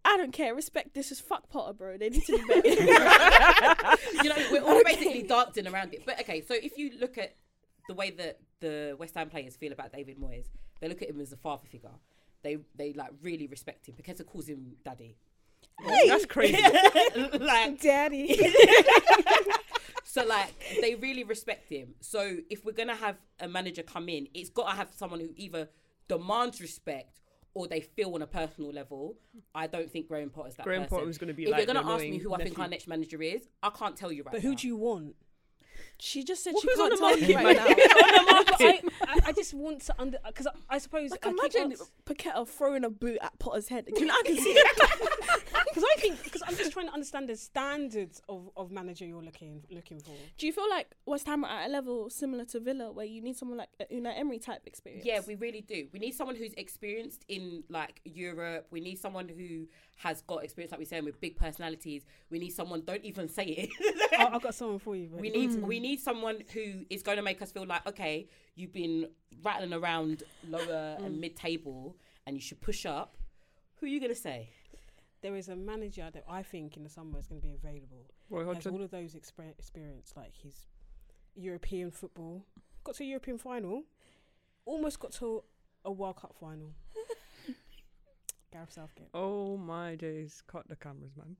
I don't care. Respect this is fuck Potter, bro. They need to be better. You know, we're all basically dancing around it. But okay, so if you look at the way that the West Ham players feel about David Moyes, they look at him as a father figure. They like really respect him. Because calls him daddy. Hey. That's crazy. Like daddy. So like they really respect him. So if we're gonna have a manager come in, it's got to have someone who either demands respect or they feel on a personal level. I don't think Graham Potter's that Graham person. Potter was going to be if like you're going to ask me who nephew. I think our next manager is, I can't tell you right now. But who do you want? She just said Well, she who's on can't the tell you market, right man? now. On the market. I just want to because I suppose Like, I keep imagine ask- Paqueta throwing a boot at Potter's head. You know, I can see it. Because I'm just trying to understand the standards of manager you're looking for. Do you feel like West Ham are at a level similar to Villa, where you need someone like a Unai Emery type experience? Yeah, we really do. We need someone who's experienced in like Europe. We need someone who has got experience, like we're saying, with big personalities. We need someone. Don't even say it. I've got someone for you. But We need someone who is going to make us feel like, okay, you've been rattling around lower and mid-table, and you should push up. Who are you going to say? There is a manager that I think in the summer is going to be available. Roy Has Hodgson. all of those experience, like he's European football, got to a European final, almost got to a World Cup final. Gareth Southgate. Oh my days! Cut the cameras, man.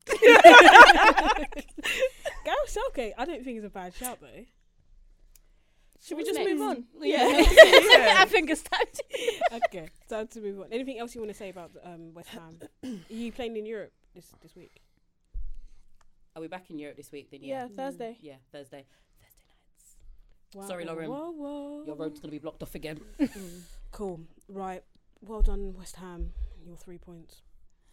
Gareth Southgate, I don't think is a bad shout though. Should we just move on? Yeah. I think it's time to. Okay, time to move on. Anything else you want to say about West Ham? Are you playing in Europe this week? Are we back in Europe this week? Then Yeah, Thursday. Yeah, Thursday nights. Wow. Sorry, Lauren. Whoa. Your road's going to be blocked off again. Cool. Right. Well done, West Ham. Your 3 points.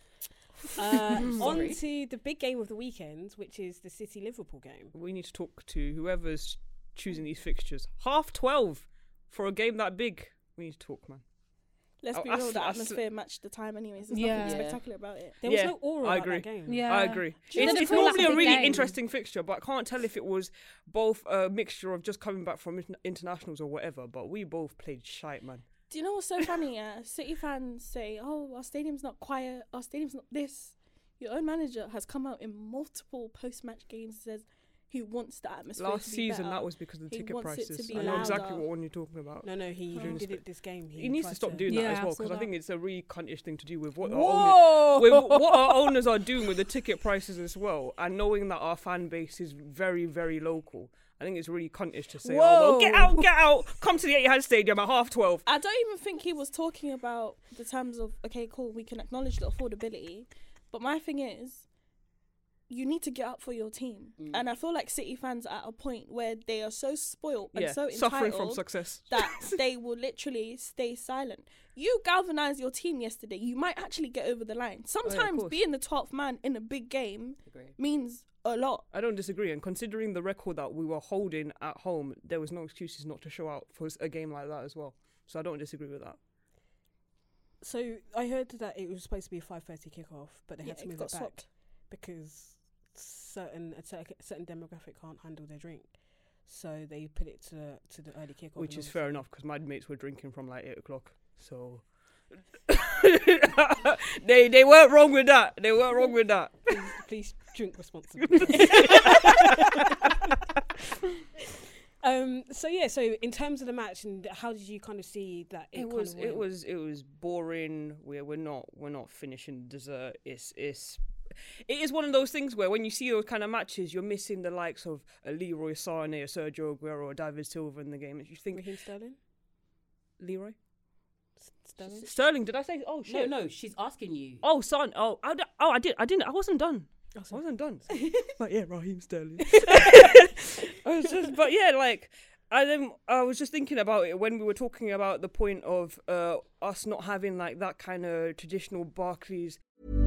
On to the big game of the weekend, which is the City-Liverpool game. We need to talk to whoever's choosing these fixtures. 12:30 for a game that big. We need to talk, man. Let's be real, the atmosphere matched the time anyways. There's nothing spectacular about it. There was no aura about that game. Yeah. I agree. Didn't It's feel like normally a a big really game. interesting fixture, but I can't tell if it was both a mixture of just coming back from internationals or whatever, but we both played shite, man. Do you know what's so funny? City fans say, oh, our stadium's not quiet, our stadium's not this. Your own manager has come out in multiple post-match games and says he wants the atmosphere Last to be season, better. that was because of the He ticket wants it to prices. be I know exactly louder. what one you're talking about. No, he did it this game. He needs to tried stop doing that Yeah, as I well, saw because I that. think it's a really cuntish thing to do with what Whoa! our owners are doing with the ticket prices as well, and knowing that our fan base is very, very local. I think it's really cuntish to say, oh, well, get out, come to the Etihad Stadium at 12:30. I don't even think he was talking about the terms of, okay, cool, we can acknowledge the affordability. But my thing is, you need to get up for your team. And I feel like City fans are at a point where they are so spoiled and so suffering entitled from success. that they will literally stay silent. You galvanised your team yesterday. You might actually get over the line. Sometimes course. being the 12th man in a big game means a lot. I don't disagree, and considering the record that we were holding at home, there was no excuses not to show out for a game like that as well. So I don't disagree with that. So I heard that it was supposed to be a 5:30 kickoff, but they had to move got it back swapped. because a certain demographic can't handle their drink. So they put it to the early kickoff. Which is fair enough, because my mates were drinking from like 8:00. So they weren't wrong with that. They weren't wrong with that. Please drink responsibly. So in terms of the match, and how did you kind of see that It was boring. We're not finishing dessert. It is one of those things where when you see those kind of matches, you're missing the likes of a Leroy Sané, a Sergio Aguero, or David Silva in the game. You think Raheem Sterling? Leroy Sterling? Sterling? Did I say? Oh shit! No, she's asking you. Oh, son. I didn't. I wasn't done. I wasn't done. But yeah, Raheem Sterling. But yeah, like I was just thinking about it when we were talking about the point of us not having like that kind of traditional Barclays.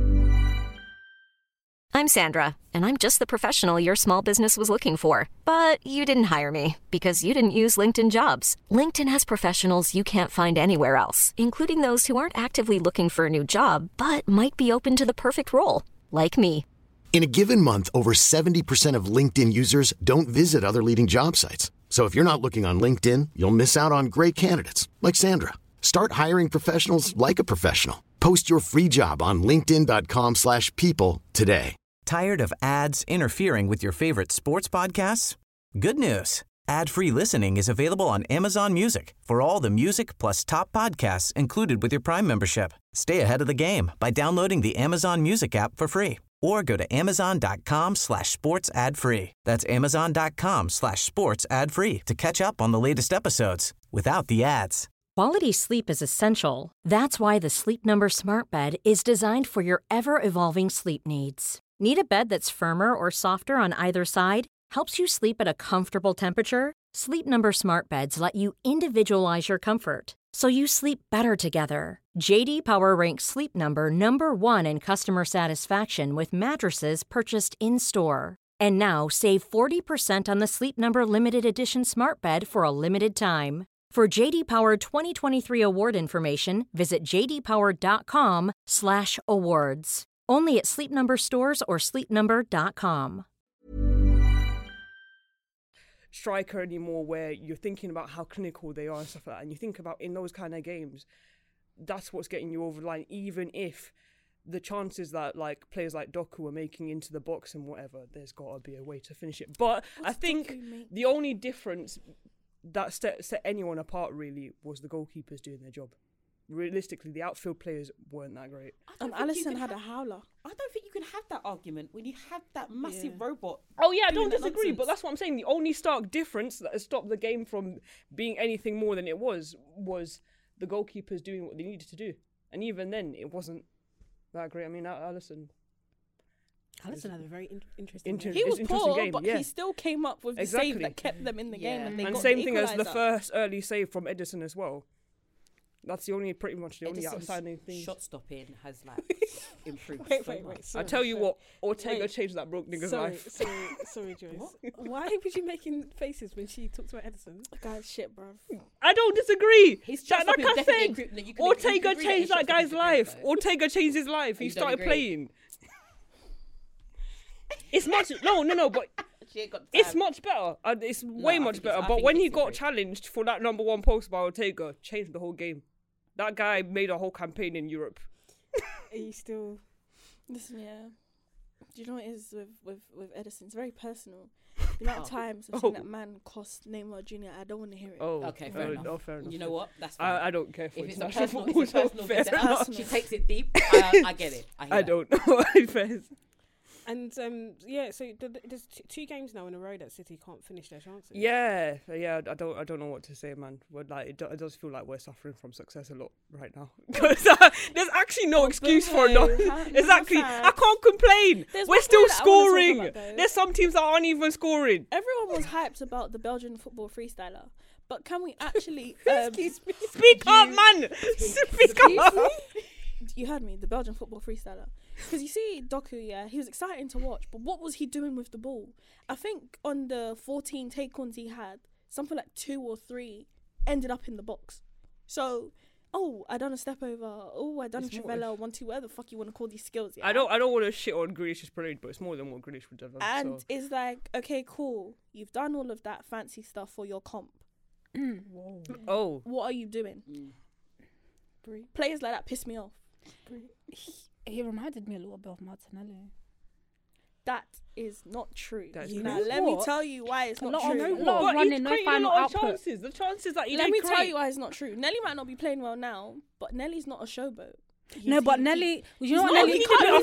I'm Sandra, and I'm just the professional your small business was looking for. But you didn't hire me because you didn't use LinkedIn Jobs. LinkedIn has professionals you can't find anywhere else, including those who aren't actively looking for a new job, but might be open to the perfect role, like me. In a given month, over 70% of LinkedIn users don't visit other leading job sites. So if you're not looking on LinkedIn, you'll miss out on great candidates like Sandra. Start hiring professionals like a professional. Post your free job on linkedin.com/people today. Tired of ads interfering with your favorite sports podcasts? Good news. Ad-free listening is available on Amazon Music for all the music plus top podcasts included with your Prime membership. Stay ahead of the game by downloading the Amazon Music app for free or go to amazon.com/sports ad free. That's amazon.com/sports ad free to catch up on the latest episodes without the ads. Quality sleep is essential. That's why the Sleep Number Smart Bed is designed for your ever-evolving sleep needs. Need a bed that's firmer or softer on either side? Helps you sleep at a comfortable temperature? Sleep Number Smart Beds let you individualize your comfort, so you sleep better together. JD Power ranks Sleep Number #1 in customer satisfaction with mattresses purchased in-store. And now, save 40% on the Sleep Number Limited Edition Smart Bed for a limited time. For JD Power 2023 award information, visit jdpower.com/awards. Only at Sleep Number stores or sleepnumber.com. Striker anymore where you're thinking about how clinical they are and stuff like that, and you think about in those kind of games, that's what's getting you over the line, even if the chances that like players like Doku are making into the box and whatever, there's got to be a way to finish it. But I think the only difference that set anyone apart really was the goalkeepers doing their job. Realistically, the outfield players weren't that great. And Alisson had a howler. I don't think you can have that argument when you have that massive robot. Oh yeah, I don't disagree, but that's what I'm saying. The only stark difference that has stopped the game from being anything more than it was the goalkeepers doing what they needed to do. And even then, it wasn't that great. I mean, Alisson had a very interesting game. He was poor, game, but he still came up with the save that kept them in the game. And they got same the thing as the equaliser. first early save from Edison as well. That's pretty much the only outstanding thing. Shot stopping has like improved. Wait. I tell you what, Ortega changed that broke nigga's life. Sorry, Joyce. Why was you making faces when she talks about Edison? Guy's shit, bruv. I don't disagree. Like I said, Ortega changed that guy's life. Ortega changed his life. He started playing. It's much but it's much better. It's way much better. But when he got challenged for that #1 post by Ortega, changed the whole game. That guy made a whole campaign in Europe. Are you still? Listen, yeah. Do you know what it is with Edison? It's very personal. The amount of times I've seen that man cost Neymar Jr. I don't want to hear it. Oh, okay, fair enough. Oh, fair enough. You know what? That's fine. I don't care for if it's international a personal fair enough. she takes it deep. I get it. I don't know. Fair. And so there's 2 games now in a row that City can't finish their chances. Yeah. I don't know what to say, man. But like, it does feel like we're suffering from success a lot right now. Because there's actually no excuse for it. Exactly. I can't complain. We're still scoring. There's some teams that aren't even scoring. Everyone was hyped about the Belgian football freestyler, but can we actually speak up, man? Speak up. You heard me, the Belgian football freestyler. Because you see Doku, he was exciting to watch, but what was he doing with the ball? I think on the 14 take-ons he had, something like 2 or 3 ended up in the box. So, I done a step over. I done a Trivela, 1-2, whatever the fuck you want to call these skills. Yeah? I don't want to shit on Grealish's parade, but it's more than what Grealish would have done. And it's like, okay, cool. You've done all of that fancy stuff for your comp. Whoa. Oh. What are you doing? Players like that piss me off. He reminded me a little bit of Martinelli. That is not true. Let me tell you why it's not true. A lot of running, no final output. The chances that Let me tell you why it's not true. Nelly might not be playing well now, but Nelly's not a showboat. But Nelly, you know what Nelly does? I'm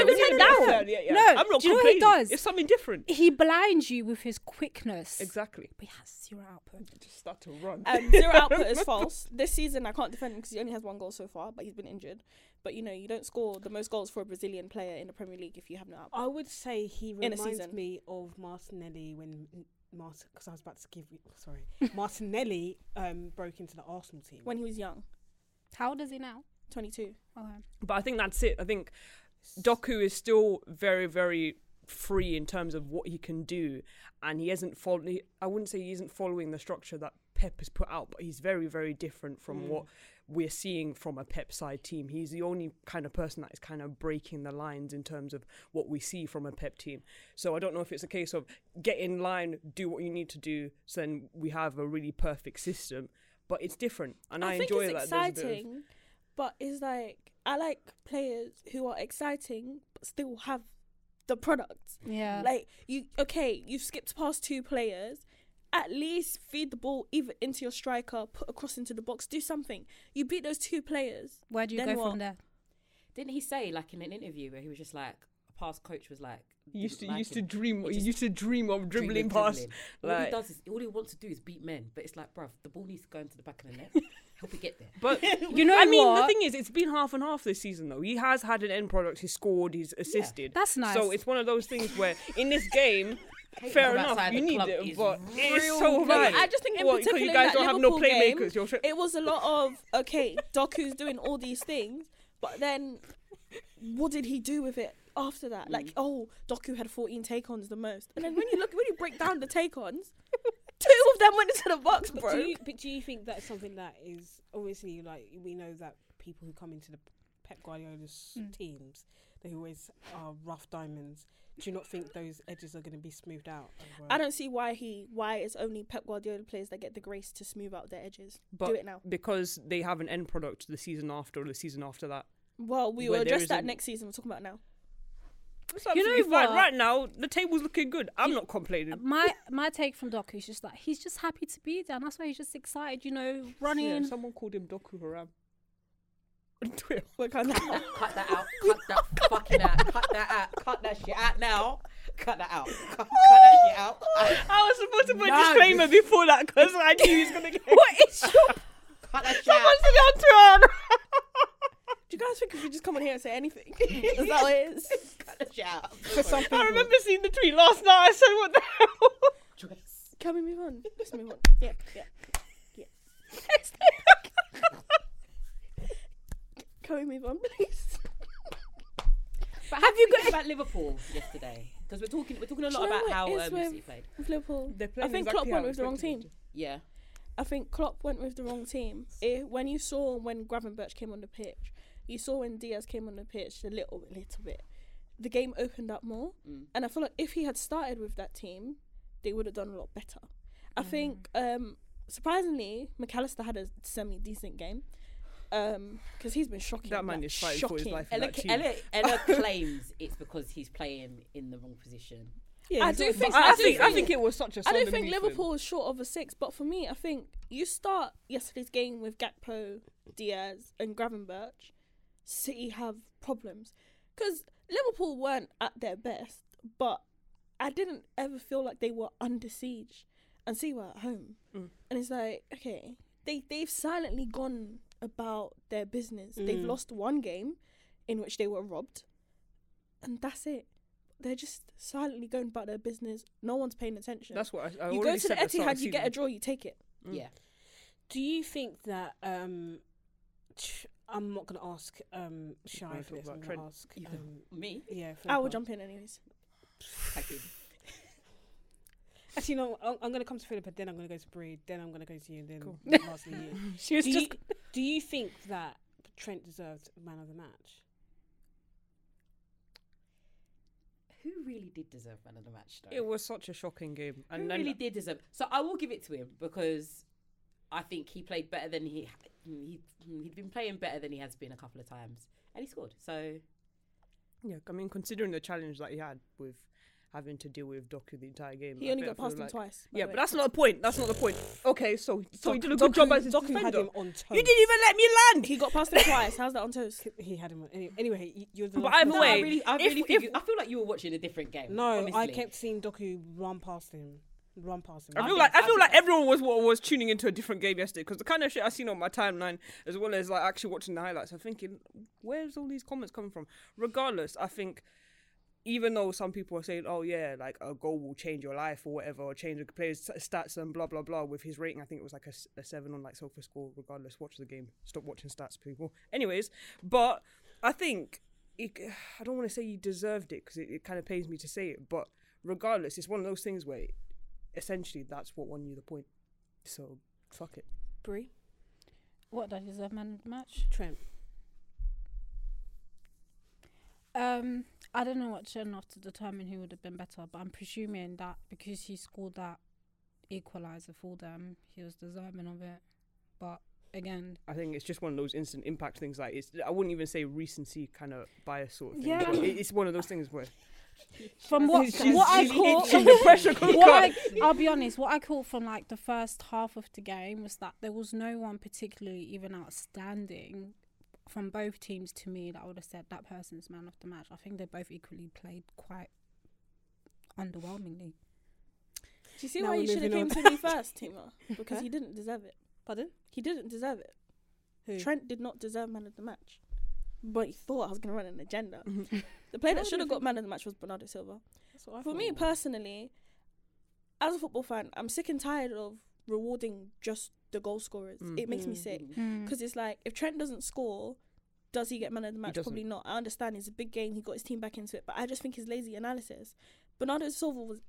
not complaining. He does? It's something different. He blinds you with his quickness. Exactly. But he has 0 output. Just start to run. 0 output is false. This season, I can't defend him because he only has 1 goal so far, but he's been injured. But you don't score the most goals for a Brazilian player in the Premier League if you have no output. I would say he reminds me of Martinelli when because I was about to give you Martinelli broke into the Arsenal team when he was young. How old is he now? 22. Okay. But I think that's it. I think Doku is still very, very free in terms of what he can do, and he isn't I wouldn't say he isn't following the structure that Pep has put out, but he's very, very different from what we're seeing from a Pep side team. He's the only kind of person that is kind of breaking the lines in terms of what we see from a Pep team. So I don't know if it's a case of get in line, do what you need to do, so then we have a really perfect system. But it's different, and I enjoy think it's that. Exciting. But it's like, I like players who are exciting but still have the products. Yeah. Like, you've skipped past 2 players. At least feed the ball either into your striker, put a cross into the box, do something. You beat those 2 players. Where do you go from there? Didn't he say, like, in an interview where he was just like, a past coach was like, He used to dream of dribbling past. All he does is, all he wants to do is beat men. But it's like, bruv, the ball needs to go into the back of the net. Help it get there. But you know, I mean, the thing is, it's been half and half this season though. He has had an end product. He's scored. He's assisted. That's nice. So it's one of those things where in this game, fair enough, you need it, but it's so hard. I just think in particular, you guys don't have no playmakers. Game, it was a lot of Doku's doing all these things, but then what did he do with it after that? Like, Doku had 14 take-ons the most, and then when you break down the take-ons, 2 of them went into the box, bro. But do you think that's something that is obviously, like, we know that people who come into the Pep Guardiola's teams, they always are rough diamonds. Do you not think those edges are going to be smoothed out? I don't see why it's only Pep Guardiola players that get the grace to smooth out their edges. But do it now. Because they have an end product the season after or the season after that. Well, we will address that next season. We're talking about now. You know what? Right now, the table's looking good. I'm not complaining. My take from Doku is just like, he's just happy to be there. And that's why he's just excited, running. Yeah, someone called him Doku Haram. Cut that out. Cut that fucking out. Cut that out. Cut that shit out now. Cut that out. Cut that shit out. I was supposed to put a disclaimer before that because I knew he was going to get... What is your... Cut that shit Someone's out. on turn. Do you guys think if we just come on here and say anything? Is that what it is? Cut that shit out. For some people. I remember seeing the tweet last night. I said, what the hell? Can we move on? Let's move on. Yeah. Can we move on, please? But have you got about Liverpool yesterday? Because we're talking a lot about how City played. With Liverpool, I think Klopp went with the wrong team. Yeah. I think Klopp went with the wrong team. When Gravenberch came on the pitch, you saw when Diaz came on the pitch a little bit. The game opened up more, and I feel like if he had started with that team, they would have done a lot better. I think, surprisingly, McAllister had a semi-decent game. Because he's been shocking. That man is fighting for his life. Ella claims it's because he's playing in the wrong position. Yeah, I think it was such a. I don't think Liverpool was short of a 6, but for me, I think you start yesterday's game with Gakpo, Diaz, and Gravenberch. City have problems because Liverpool weren't at their best, but I didn't ever feel like they were under siege, and City were at home. And it's like, okay, they've silently gone about their business. They've lost one game in which they were robbed, and that's it. They're just silently going about their business. No one's paying attention. That's what I you go to the Etihad, you get a draw, you take it. Yeah. Do you think that I'm not going to ask Shai for this. I'm going to ask me. Yeah, I will jump in anyways. Actually, no, I'm going to come to Philippa, then I'm going to go to Brie, then I'm going to go to you, and then lastly you. Do you think that Trent deserved man of the match? Who really did deserve man of the match, though? It was such a shocking game. Who really did deserve? So I will give it to him because I think he played better than he'd been playing better than he has been a couple of times, and he scored. So yeah, I mean, considering the challenge that he had with having to deal with Doku the entire game, he only got past him twice. Yeah, but that's not the point. That's not the point. Okay, so he did a good job as his defender. Had him on toes. You didn't even let me land. He got past him twice. How's that on toes? He had him. Anyway, you're the. But either way, I feel like you were watching a different game. No, honestly. I kept seeing Doku run past him. I feel like everyone was tuning into a different game yesterday because the kind of shit I seen on my timeline, as well as like actually watching the highlights, I'm thinking, where's all these comments coming from? Regardless, I think even though some people are saying, oh yeah, like a goal will change your life or whatever, or change the player's stats and blah blah blah, with his rating, I think it was like a 7 on like SofaScore. Regardless, watch the game. Stop watching stats, people. Anyways, but I think I don't want to say he deserved it because it kind of pains me to say it, but regardless, it's one of those things where essentially that's what won you the point. So fuck it. Brie, what did I deserve man of the match? Trent. I didn't watch enough to determine who would have been better, but I'm presuming that because he scored that equaliser for them, he was deserving of it. But again. I think it's just one of those instant impact things. Like I wouldn't even say recency kind of bias sort of thing. Yeah. But it's one of those things where. From what I caught, I'll be honest. What I caught from like the first half of the game was that there was no one particularly even outstanding from both teams to me that I would have said that person's man of the match. I think they both equally played quite underwhelmingly. Do you see why you should have came to me first, Tima? Because he didn't deserve it. Pardon? He didn't deserve it. Who? Trent did not deserve man of the match. But he thought I was going to run an agenda. The player that should have got man of the match was Bernardo Silva. That's what I For thought. me personally, as a football fan, I'm sick and tired of rewarding just the goal scorers. It makes me sick. Because it's like, if Trent doesn't score, does he get man of the match? Probably not. I understand it's a big game. He got his team back into it. But I just think his lazy analysis. Bernardo Silva was...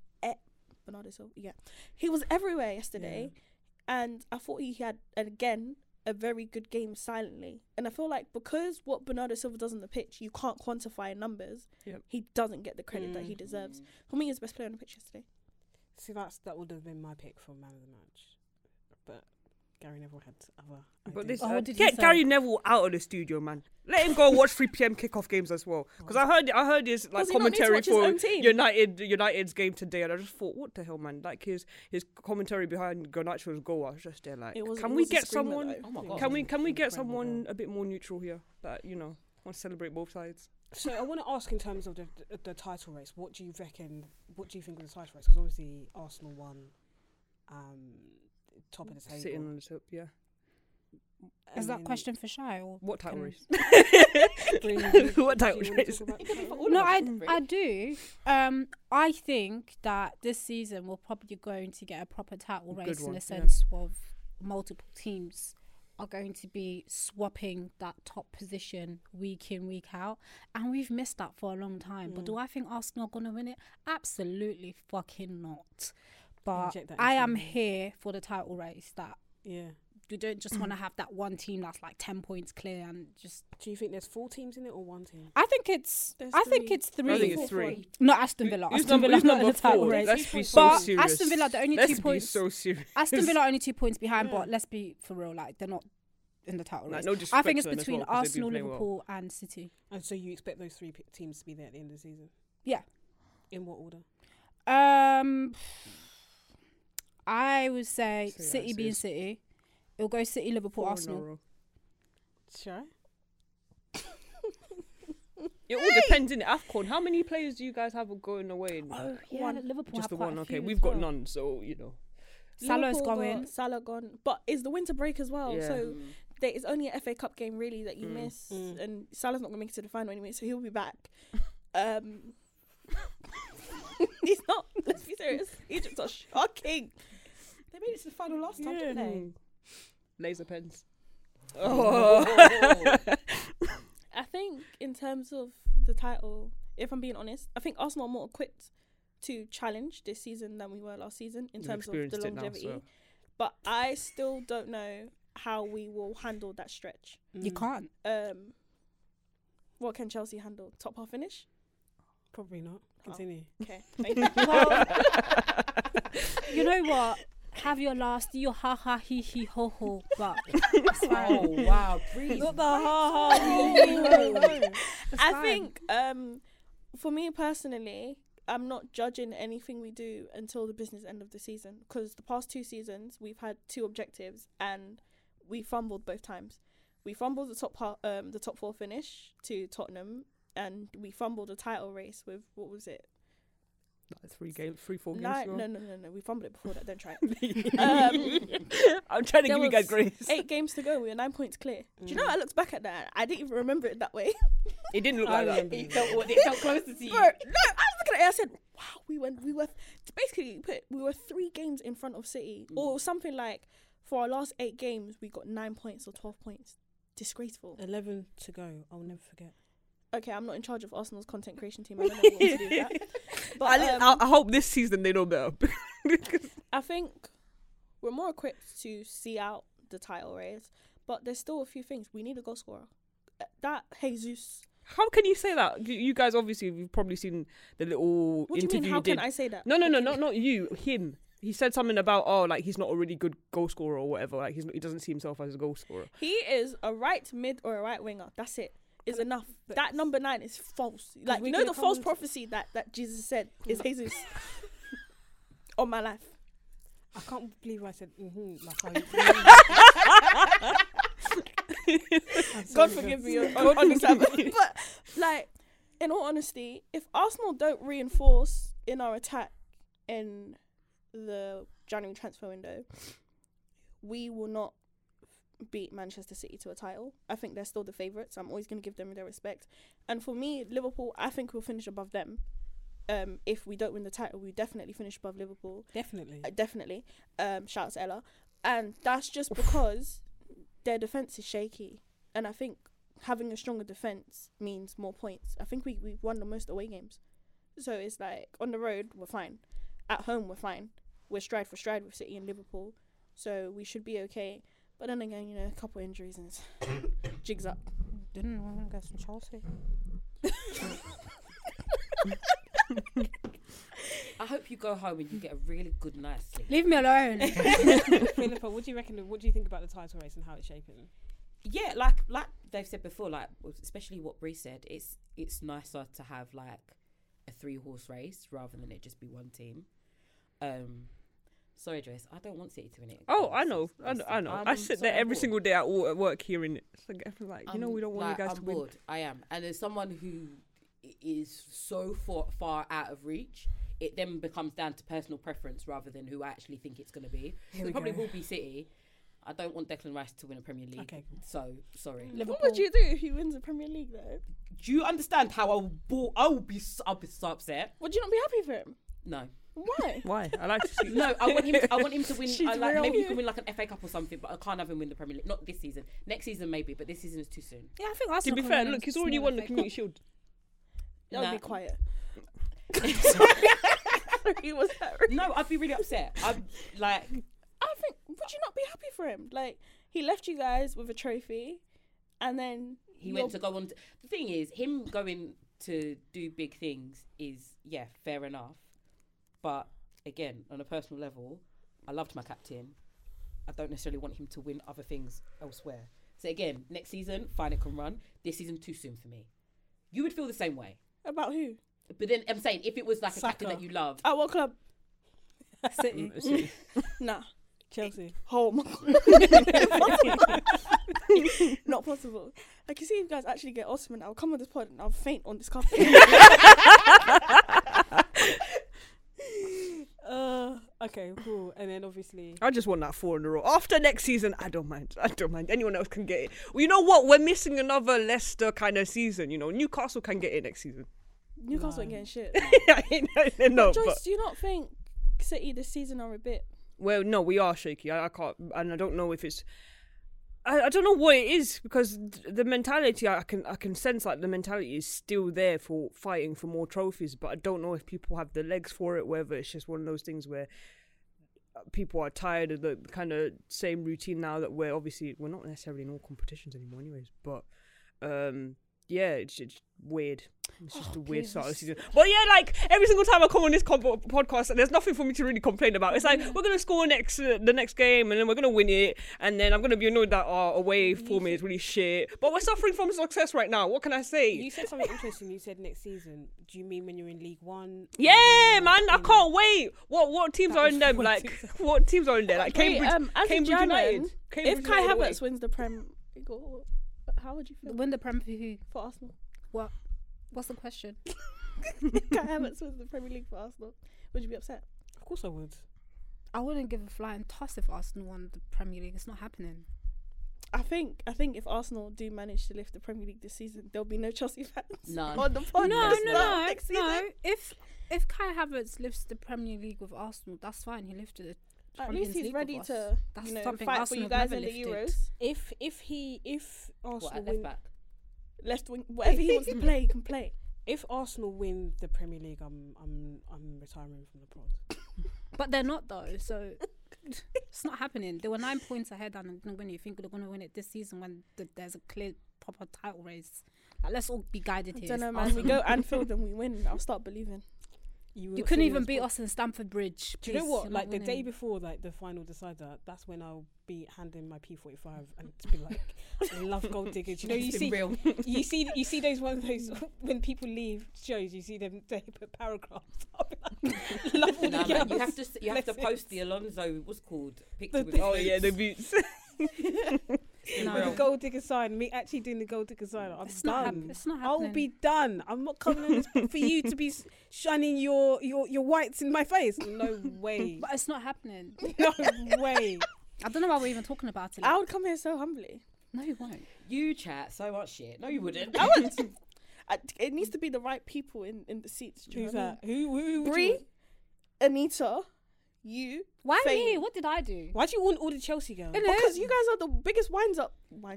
He was everywhere yesterday. Yeah. And I thought he had, again, a very good game silently. And I feel like because what Bernardo Silva does on the pitch, you can't quantify in numbers. He doesn't get the credit that he deserves. For me, he's the best player on the pitch yesterday. See, that would have been my pick for man of the match. But Gary Neville had other But ideas. this, get Gary Neville out of the studio, man. Let him go watch 3 p.m. kickoff games as well. Because I heard his like commentary for United's game today, and I just thought, what the hell, man? Like his commentary behind Garnacho's goal, I was just there like, can we get someone? Can we get someone a bit more neutral here that wants to celebrate both sides? So I want to ask in terms of the title race, what do you reckon? What do you think of the title race? Because obviously Arsenal won. Top of the table. Sitting on the top, yeah. Is that question for Shy? Or what title race? What title race? No, I do. I think that this season we're probably going to get a proper title race in the sense of multiple teams are going to be swapping that top position week in, week out. And we've missed that for a long time. But do I think Arsenal are going to win it? Absolutely fucking not. But I am here for the title race. That we don't just want to have that one team that's like 10 points clear and just. Do you think there's 4 teams in it or 1 team? I think it's 3. I think it's 3. Not Aston Villa. Aston Villa's not in the title race. Let's be so but serious. Aston Villa, they're only 2 points. Let's be so serious. Aston Villa only 2 points behind, but let's be for real. Like they're not in the title race. No I think it's between Arsenal, Liverpool, and City. And so you expect those 3 teams to be there at the end of the season? Yeah. In what order? I would say City being City. It'll go City, Liverpool, Arsenal. Sure. It all depends in AFCON. How many players do you guys have going away? Liverpool just have the quite one. a Okay, few we've as got well. none, so Salah's going. Salah gone. But it's the winter break as well. Yeah. So there is only an FA Cup game really that you miss. And Salah's not going to make it to the final anyway, so he'll be back. He's not. Let's be serious. Egypt are shocking. They made it to the final last time, didn't they? Laser pens. I think in terms of the title, if I'm being honest, I think Arsenal are more equipped to challenge this season than we were last season in terms of the longevity. Now, so. But I still don't know how we will handle that stretch. You can't. What can Chelsea handle? Top half finish? Probably not. Continue. Okay. Thank you. Well, you know what? Have your last, your ha ha he he ho ho, but it's fine. Oh wow, breathe. Not the ha ha he ho. I think for me personally, I'm not judging anything we do until the business end of the season, because the past 2 seasons we've had 2 objectives and we fumbled both times. We fumbled the top 4 finish to Tottenham, and we fumbled a title race with, what was it? 3, 4 games. No. We fumbled it before that. Don't try it. I'm trying to give you guys grace. 8 games to go. We were 9 points clear. Do you know? I looked back at that. I didn't even remember it that way. It didn't look like that. It felt closer to you. Bro, no, I was looking at it. I said, "Wow, we were basically we were 3 games in front of City, or something like. For our last 8 games, we got 9 points or 12 points. Disgraceful. 11 to go. I'll never forget. Okay, I'm not in charge of Arsenal's content creation team. I don't know what to do with that. But I hope this season they know better. I think we're more equipped to see out the title race, but there's still a few things. We need a goal scorer. That Jesus. How can you say that? You guys obviously, you've probably seen the little What do interview you mean? How did. can I say that? No, not you. Him. he said something about like he's not a really good goal scorer or whatever. Like he doesn't see himself as a goal scorer. He is a right mid or a right winger. That's it. Is enough. That number 9 is false. Like, you know the false prophecy that Jesus said is Jesus on my life. I can't believe I said God forgive me on the Sabbath. But like, in all honesty, if Arsenal don't reinforce in our attack in the January transfer window, we will not beat Manchester City to a title. I think they're still the favourites. I'm always going to give them their respect. And for me, Liverpool, I think we'll finish above them. If we don't win the title, we definitely finish above Liverpool. Definitely. Shout out to Ella. And that's just because their defence is shaky. And I think having a stronger defence means more points. I think we've won the most away games. So it's like, on the road, we're fine. At home, we're fine. We're stride for stride with City and Liverpool. So we should be okay. But then again, you know, a couple of injuries and it's jigs up. Didn't want to go from Chelsea. I hope you go home and you get a really good night's sleep. Leave me alone. Philippa, what do you reckon? What do you think about the title race and how it's shaping? Yeah, like they've said before, like especially what Bree said, it's nicer to have like a 3-horse race rather than it just be one team. Sorry, Joyce, I don't want City to win it. Oh, I know. I sit there every single day at work hearing it. It's like, you know, we don't want you guys to win. I am. And as someone who is so far out of reach, it then becomes down to personal preference rather than who I actually think it's going to be. It probably will be City. I don't want Declan Rice to win a Premier League. Okay. So, sorry. Liverpool. What would you do if he wins the Premier League, though? Do you understand how I'll be so upset? Would you not be happy for him? No. Why? I like to see. No, I want him to win. Maybe he can win like an FA Cup or something, but I can't have him win the Premier League. Not this season. Next season maybe, but this season is too soon. Yeah, I think Arsenal. To be fair, look, he's already won the Community Shield. Be quiet. No, I'd be really upset. I think. Would you not be happy for him? Like, he left you guys with a trophy, and then he went to go on. The thing is, him going to do big things is fair enough. But again, on a personal level, I loved my captain. I don't necessarily want him to win other things elsewhere. So again, next season, fine, it can run. This season, too soon for me. You would feel the same way. About who? But then I'm saying, if it was like a captain that you loved. At what club? City. Nah. Chelsea. Oh my God. Not possible. I can see if you guys actually get Osman. I'll come on this pod and I'll faint on this carpet. Okay, cool. And then obviously, I just want that 4 in a row. After next season, I don't mind. Anyone else can get it. Well, you know what? We're missing another Leicester kind of season. You know, Newcastle can get it next season. Newcastle ain't getting shit. No, Joyce, do you not think City this season are a bit? Well, no, we are shaky. I can't, and I don't know if it's. I don't know what it is, because the mentality, I can sense like the mentality is still there for fighting for more trophies, but I don't know if people have the legs for it, whether it's just one of those things where people are tired of the kind of same routine now that we're not necessarily in all competitions anymore anyways, but it's weird. It's just a weird start of the season. But yeah, like every single time I come on this podcast, there's nothing for me to really complain about. It's like we're gonna score the next game, and then we're gonna win it, and then I'm gonna be annoyed that our away form is really shit. But we're suffering from success right now. What can I say? You said something interesting. You said next season. Do you mean when you're in League One? Yeah, man, I can't wait. What teams are in them? Like what teams are in there? Like Cambridge United. If Kai Havertz wins the Prem, how would you feel? Win the Prem for who? For Arsenal. What? What's the question? Kai Havertz wins the Premier League for Arsenal. Would you be upset? Of course I would. I wouldn't give a flying toss if Arsenal won the Premier League. It's not happening. I think if Arsenal do manage to lift the Premier League this season, there'll be no Chelsea fans. None. On the pod. No. If Kai Havertz lifts the Premier League with Arsenal, that's fine. He lifted it. At least he's ready to fight for you guys in the Euros. If Arsenal win, left wing, whatever he wants to play, he can play. If Arsenal win the Premier League, I'm retiring from the pod. But they're not though, so it's not happening. They were 9 points ahead, and when you think they're going to win it this season, when there's a clear proper title race, like, let's all be guided here. I don't know, man. We go Anfield and we win. I'll start believing. You couldn't even beat us in Stamford Bridge. Do you know what? Like the day before, like the final decider, that's when I'll be handing my P45 and to be like, I love Gold Diggers. You know, you see those those when people leave shows, you see them, they put paragraphs. Love all the girls. You have to post the Alonso, what's called picture with the boots. No. The Gold Digger sign, me actually doing the Gold Digger sign, I'm done. It's not happening. I'll be done. I'm not coming on this for you to be shining your whites in my face. No way. But it's not happening. No way. I don't know why we're even talking about it. I would come here so humbly. No, you won't. You chat so much shit. No, you wouldn't. I wouldn't. It needs to be the right people in the seats. Who's that? Who? Brie, Anita, you. Why Faye. me? What did I do? Why do you want all the Chelsea girls? Because you guys are the biggest wind ups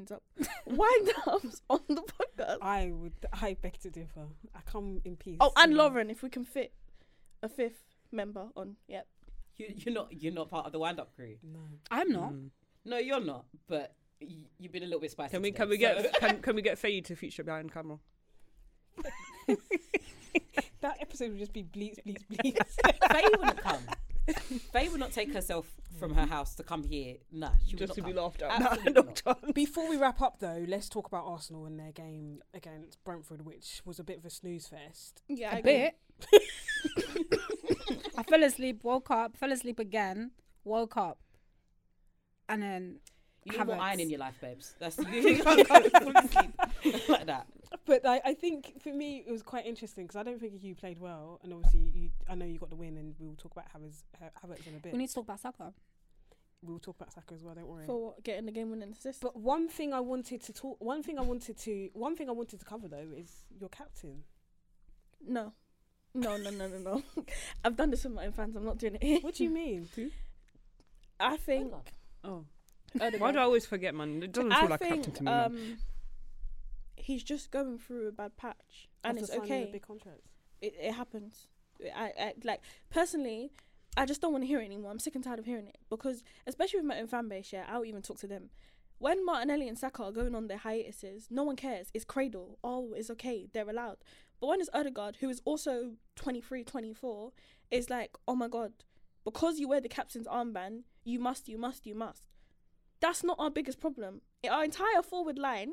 on the podcast. I beg to differ. I come in peace. Oh, and Lauren, if we can fit a fifth member on. Yep. You're not part of the wind up crew. No, I'm not. No, you're not. But you've been a little bit spicy. Can we get Faye to feature behind camera? That episode would just be bleeps. Faye wouldn't come. Faye would not take herself from her house to come here. Nah, she would just not to come. be laughed at. Absolutely not. Before we wrap up, though, let's talk about Arsenal and their game against Brentford, which was a bit of a snooze fest. Yeah, a bit. I fell asleep, woke up, fell asleep again, woke up, and then. You need more iron in your life, babes. That's you can't go full asleep like that. But I think for me it was quite interesting because I don't think you played well, and obviously I know you got the win, and we'll talk about Havertz in a bit. We need to talk about Saka. We'll talk about Saka as well. Don't worry. For what? Getting the game-winning assist. But one thing I wanted to cover though is your captain. No. I've done this with my fans. I'm not doing it here. What do you mean? I think. Oh. Why do I always forget, man? It doesn't feel like captain to me, man. He's just going through a bad patch, and it's okay. Big contracts. It happens. I like personally, I just don't want to hear it anymore. I'm sick and tired of hearing it because, especially with my own fan base, I'll even talk to them. When Martinelli and Saka are going on their hiatuses, no one cares. It's cradle. Oh, it's okay. They're allowed. But when it's Odegaard, who is also 23, 24, is like, oh my God, because you wear the captain's armband, you must. That's not our biggest problem. Our entire forward line,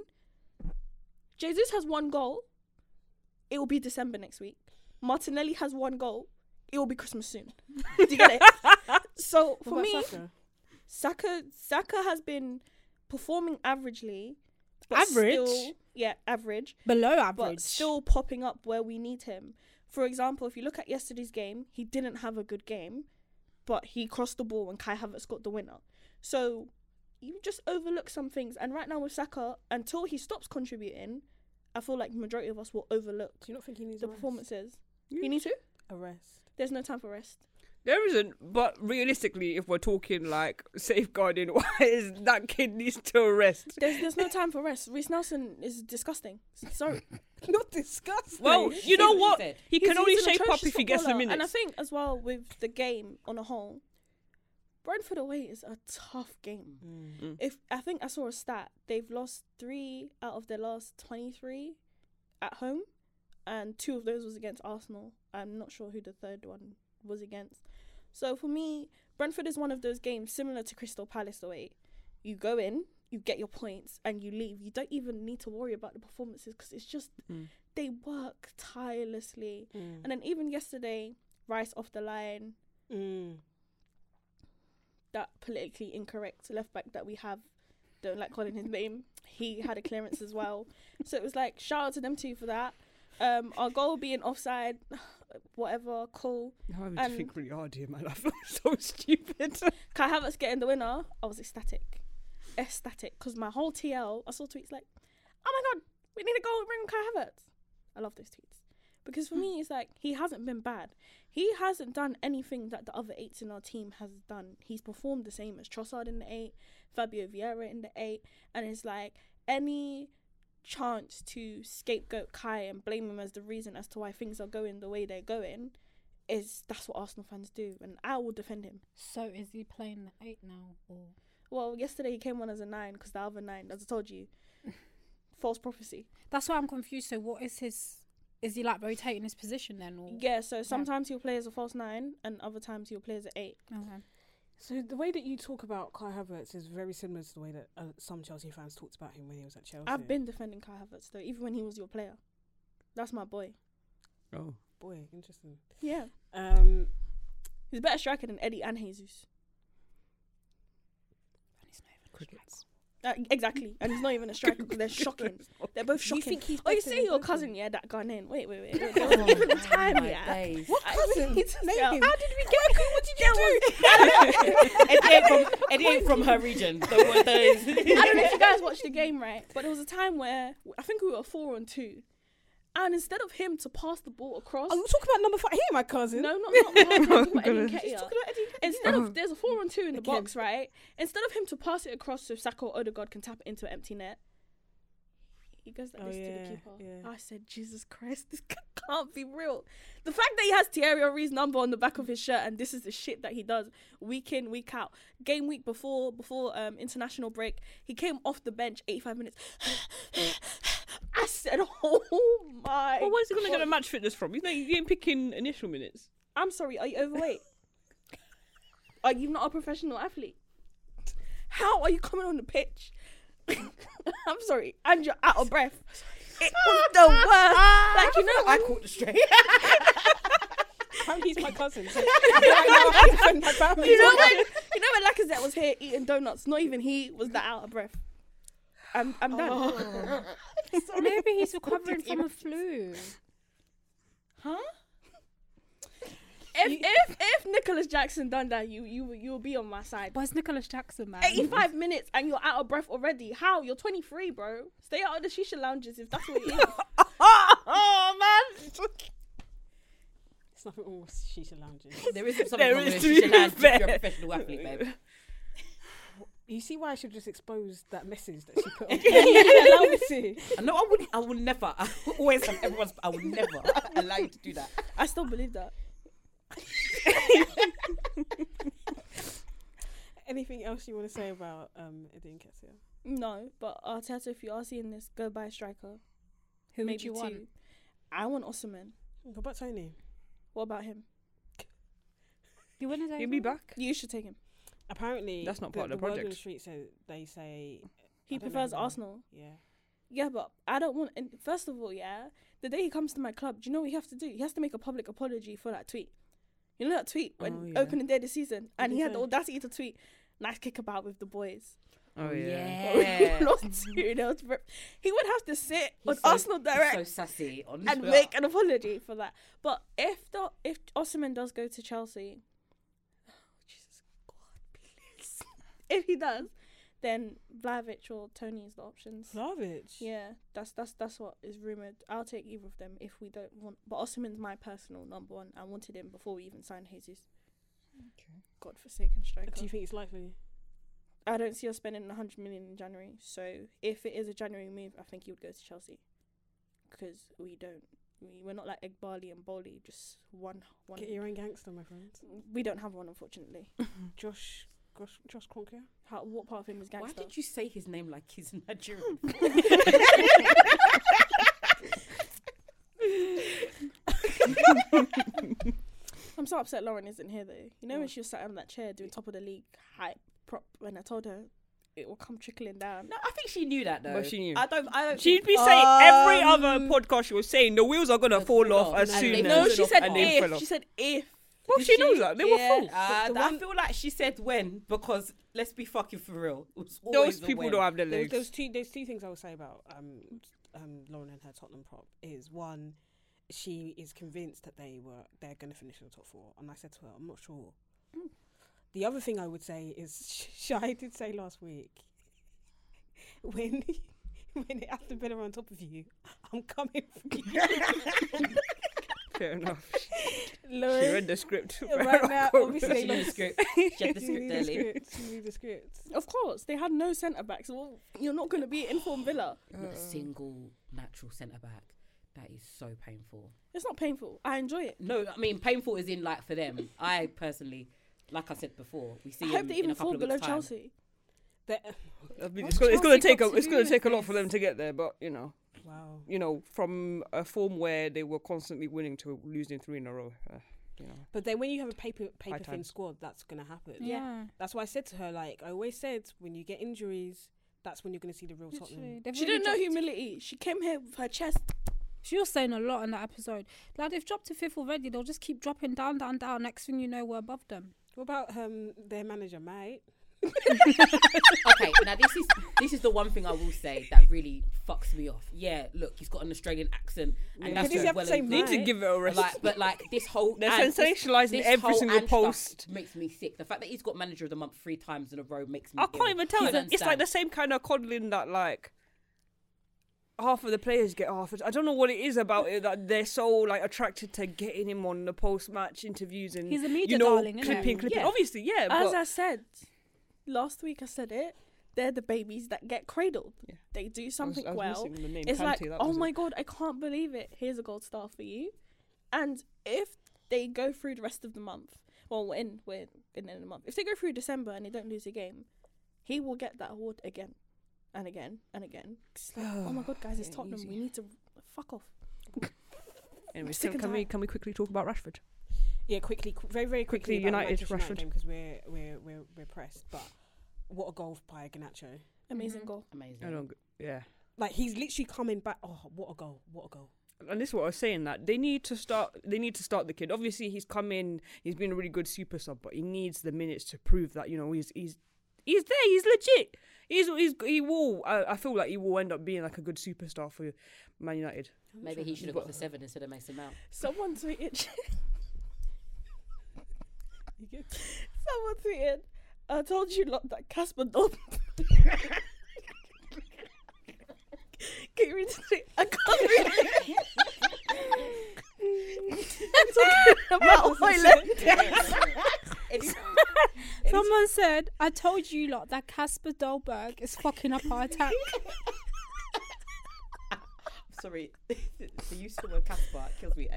Jesus has 1 goal. It will be December next week. Martinelli has 1 goal. It will be Christmas soon. Do you get it? So for me, Saka has been performing averagely. Average? Average. Below average. But still popping up where we need him. For example, if you look at yesterday's game, he didn't have a good game, but he crossed the ball and Kai Havertz got the winner. So you just overlook some things. And right now with Saka, until he stops contributing, I feel like the majority of us will overlook. Do you not think he needs the performances? You need to? A rest. There's no time for rest. There isn't, but realistically, if we're talking like safeguarding wise, that kid needs to rest. There's no time for rest. Reece Nelson is disgusting. Sorry. Not disgusting. Well, you know what? He can only shape up if he gets the minutes. And I think as well with the game on a whole, Brentford away is a tough game. I think I saw a stat. They've lost 3 out of their last 23 at home, and 2 of those was against Arsenal. I'm not sure who the third one was against. So for me, Brentford is one of those games similar to Crystal Palace away. You go in, you get your points, and you leave. You don't even need to worry about the performances because it's just they work tirelessly. And then even yesterday, Rice off the line. That politically incorrect left back that we have, don't like calling his name, he had a clearance as well. So it was like, shout out to them too for that. Our goal being offside, whatever, cool. I have to think really hard here, man. I feel so stupid. Kai Havertz getting the winner, I was ecstatic. Because my whole TL, I saw tweets like, oh my God, we need to go bring Kai Havertz. I love those tweets. Because for me, it's like, he hasn't been bad. He hasn't done anything that the other 8s in our team has done. He's performed the same as Trossard in the 8, Fabio Vieira in the 8. And it's like, any chance to scapegoat Kai and blame him as the reason as to why things are going the way they're going, that's what Arsenal fans do. And I will defend him. So is he playing the 8 now? Or? Well, yesterday he came on as a 9 because the other 9, as I told you, false prophecy. That's why I'm confused. So what is his Is he like rotating his position then? Or? Yeah, so sometimes he'll play as a false 9 and other times he'll play as an 8. Okay. So the way that you talk about Kai Havertz is very similar to the way that some Chelsea fans talked about him when he was at Chelsea. I've been defending Kai Havertz though, even when he was your player. That's my boy. Oh. Boy, interesting. Yeah. He's a better striker than Eddie and Jesus. And he's not even Crickets. Exactly, and he's not even a striker because they're shocking. They're both shocking. You think he's you better say than your Gakpo? cousin, yeah, that Ghanaian. Wait. There was even a time, yeah. What cousin? How did we get? What did you do? Eddie ain't from her region. So I don't know if you guys watched the game, right? But there was a time where I think we were 4-on-2. And instead of him to pass the ball across... Oh, you talk about number 5. Hey, my cousin. No, not Eddie Nketiah. Instead of... There's a 4-on-2 in the box, right? Instead of him to pass it across so Saka or Odegaard can tap it into an empty net, he goes like this to the keeper. Yeah. I said, Jesus Christ, this can't be real. The fact that he has Thierry Henry's number on the back of his shirt and this is the shit that he does week in, week out. Game week before international break, he came off the bench 85 minutes. I said, oh my Well, where's he going to get a match fitness from? You ain't picking initial minutes. I'm sorry, are you overweight? Are you not a professional athlete? How are you coming on the pitch? I'm sorry, and you're out of breath. It was the worst. Like, you know, I caught the straight. He's my cousin. So you know when Lacazette was here eating donuts, not even he was that out of breath. I'm done. Maybe he's recovering from a flu. Huh? If Nicholas Jackson done that, you will be on my side. But it's Nicholas Jackson, man. 85 minutes and you're out of breath already. How? You're 23, bro. Stay out of the shisha lounges if that's what it is. Oh, man. It's nothing wrong with shisha lounges. There isn't something wrong with shisha lounge if you're a professional athlete, babe. You see why I should just expose that message that she put on? Allow me to. No, I would never. I always have everyone's. I would never allow you to do that. I still believe that. Anything else you want to say about Eddie Nketiah? No, but Arteta, if you are seeing this, go buy a striker. Who maybe would you want? I want Osimhen. What about Tony? What about him? You wouldn't say He'll be back. You should take him. Apparently, that's not part of the word on project. the street, so they say he prefers Arsenal. Yeah, but I don't want. And first of all, the day he comes to my club, do you know what he has to do? He has to make a public apology for that tweet. You know that tweet when opening day this season, and he had the audacity to tweet, "Nice kickabout with the boys." Oh yeah. He lost 2-0. He would have to sit on Arsenal Direct so sassy on and make an apology for that. But if Osimhen does go to Chelsea, Jesus God, please. If he does, then Vlahovic or Tony is the options. Vlahovic? Yeah, that's what is rumoured. I'll take either of them if we don't want. But Osimhen's my personal number one. I wanted him before we even signed Jesus. Okay. God-forsaken striker. Do you think it's likely? I don't see us spending 100 million in January. So if it is a January move, I think he would go to Chelsea. Because we're not like Egbali and Bowley, just one. Get your own gangster, my friends. We don't have one, unfortunately. Josh Kroenke? What part of him is gangster? Why did you say his name like he's Nigerian? I'm so upset Lauren isn't here though. You know when she was sat on that chair doing top of the league hype prop when I told her it will come trickling down. No, I think she knew that though. But she knew. I don't. She'd be saying every other podcast she was saying the wheels are gonna fall off as soon as. No, she said if. She said if. Well, she knows that they were full. I feel like she said when because let's be fucking for real. Those people don't have the legs. There's two things I will say about Lauren and her Tottenham prop is one, she is convinced that they're going to finish in the top 4, and I said to her, I'm not sure. The other thing I would say is Shai did say last week when Aston Villa are on top of you, I'm coming for you. Fair enough. Lauren, she read the script. Right now, obviously, she knew the script. She had the script early. She knew the script. Of course, they had no centre backs. Well, you're not going to be in form Villa. Not a single natural centre back. That is so painful. It's not painful. I enjoy it. No, I mean painful is in like for them. I personally, like I said before, we see. I hope they even fall below Chelsea. It's going to take a lot for them to get there, but you know. Wow. You know, from a form where they were constantly winning to losing 3 in a row. You know. But then when you have a paper thin squad, that's gonna happen. Yeah. That's why I said to her, like I always said, when you get injuries, that's when you're gonna see the real Tottenham. She didn't know humility. She came here with her chest. She was saying a lot in that episode. Like, they've dropped to 5th already. They'll just keep dropping down. Next thing you know, we're above them. What about their manager, mate? Okay, now this is the one thing I will say that really fucks me off. Yeah, look, he's got an Australian accent, and that's well and need to give it a rest. But this whole they're sensationalising every single post. Makes me sick. The fact that he's got manager of the month 3 times in a row makes me. I can't even tell. It's like the same kind of coddling that like half of the players get off. I don't know what it is about it that they're so like attracted to getting him on the post-match interviews and he's a media darling, clipping. Yeah. Obviously, yeah. As I said last week, I said it. They're the babies that get cradled. Yeah. They do something well. It's Kante, like, oh my God, I can't believe it. Here's a gold star for you. And if they go through the rest of the month, well, we're in the month. If they go through December and they don't lose a game, he will get that award again and again and again. Like, oh my God, guys, it's Tottenham. Easy. We need to fuck off. Anyway, so can we quickly talk about Rashford? Yeah, quickly, very very quickly. United Rashford, because we're pressed. But what a goal by Garnacho! Amazing goal. Amazing. Yeah. Like he's literally coming back. Oh, what a goal! What a goal! And this is what I was saying, that they need to start the kid. Obviously, he's come in. He's been a really good super sub, but he needs the minutes to prove that, you know, he's there. He's legit. He will. I feel like he will end up being like a good superstar for Man United. Maybe he should have got the 7 instead of Mason Mount. Someone tweeted. Someone tweeted, I told you lot that Casper Dolberg. Can you read it? I can't read it. I'm talking about Hoyland. Someone said, I told you lot that Casper Dolberg is fucking up our attack. Sorry, the use of the word Casper kills me.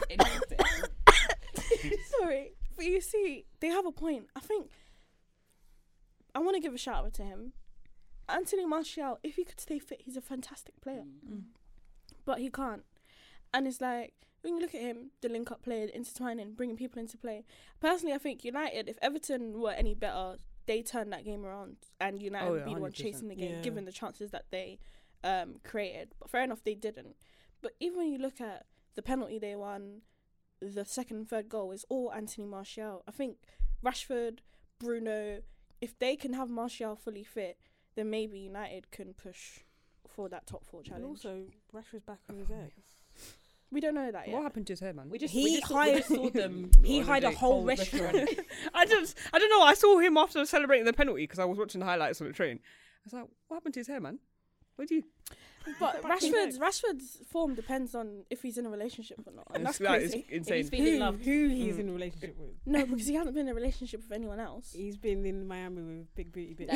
Sorry, but you see, they have a point. I think I want to give a shout out to him. Anthony Martial, if he could stay fit, he's a fantastic player. But he can't. And it's like, when you look at him, the link-up play, intertwining, bringing people into play. Personally, I think United, if Everton were any better, they turn that game around and United would be the one chasing the game, given the chances that they created. But fair enough, they didn't. But even when you look at the penalty they won, the second and third goal is all Anthony Martial. I think Rashford, Bruno, if they can have Martial fully fit, then maybe United can push for that top 4 challenge. And also, Rashford's back on his egg. We don't know that yet. What happened to his hair, man? We just saw them. He hired a whole restaurant. I don't know. I saw him after celebrating the penalty because I was watching the highlights on the train. I was like, what happened to his hair, man? Where'd you? But Rashford's form depends on if he's in a relationship or not. And that's crazy. It's insane. Who he's in a relationship with? No, because he hasn't been in a relationship with anyone else. He's been in Miami with Big Booty Bitch.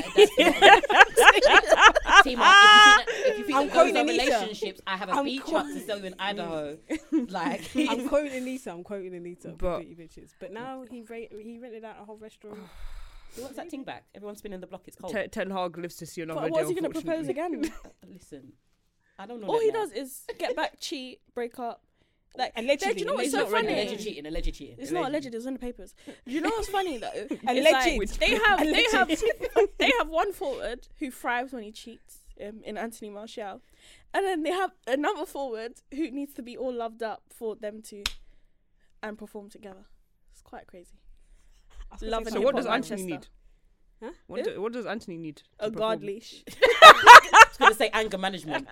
If you think those are relationships, I have a beach hut to sell you in Idaho. Like I'm quoting Anita. Big Booty Bitches. But now he rented out a whole restaurant. He wants that thing back. Everyone's spinning the block. It's cold. Ten Hag lives to see another day. What's he going to propose again? Listen, I don't know. All he does is get back, cheat, break up. Like allegedly. Do you know what's so funny? Alleged cheating. It's not alleged. It's in the papers. Do you know what's funny though? Alleged. They have one forward who thrives when he cheats. In Anthony Martial, and then they have another forward who needs to be all loved up for them to and perform together. It's quite crazy. So what does Anthony need? Huh? What does Anthony need? A guard leash. I was going to say anger management.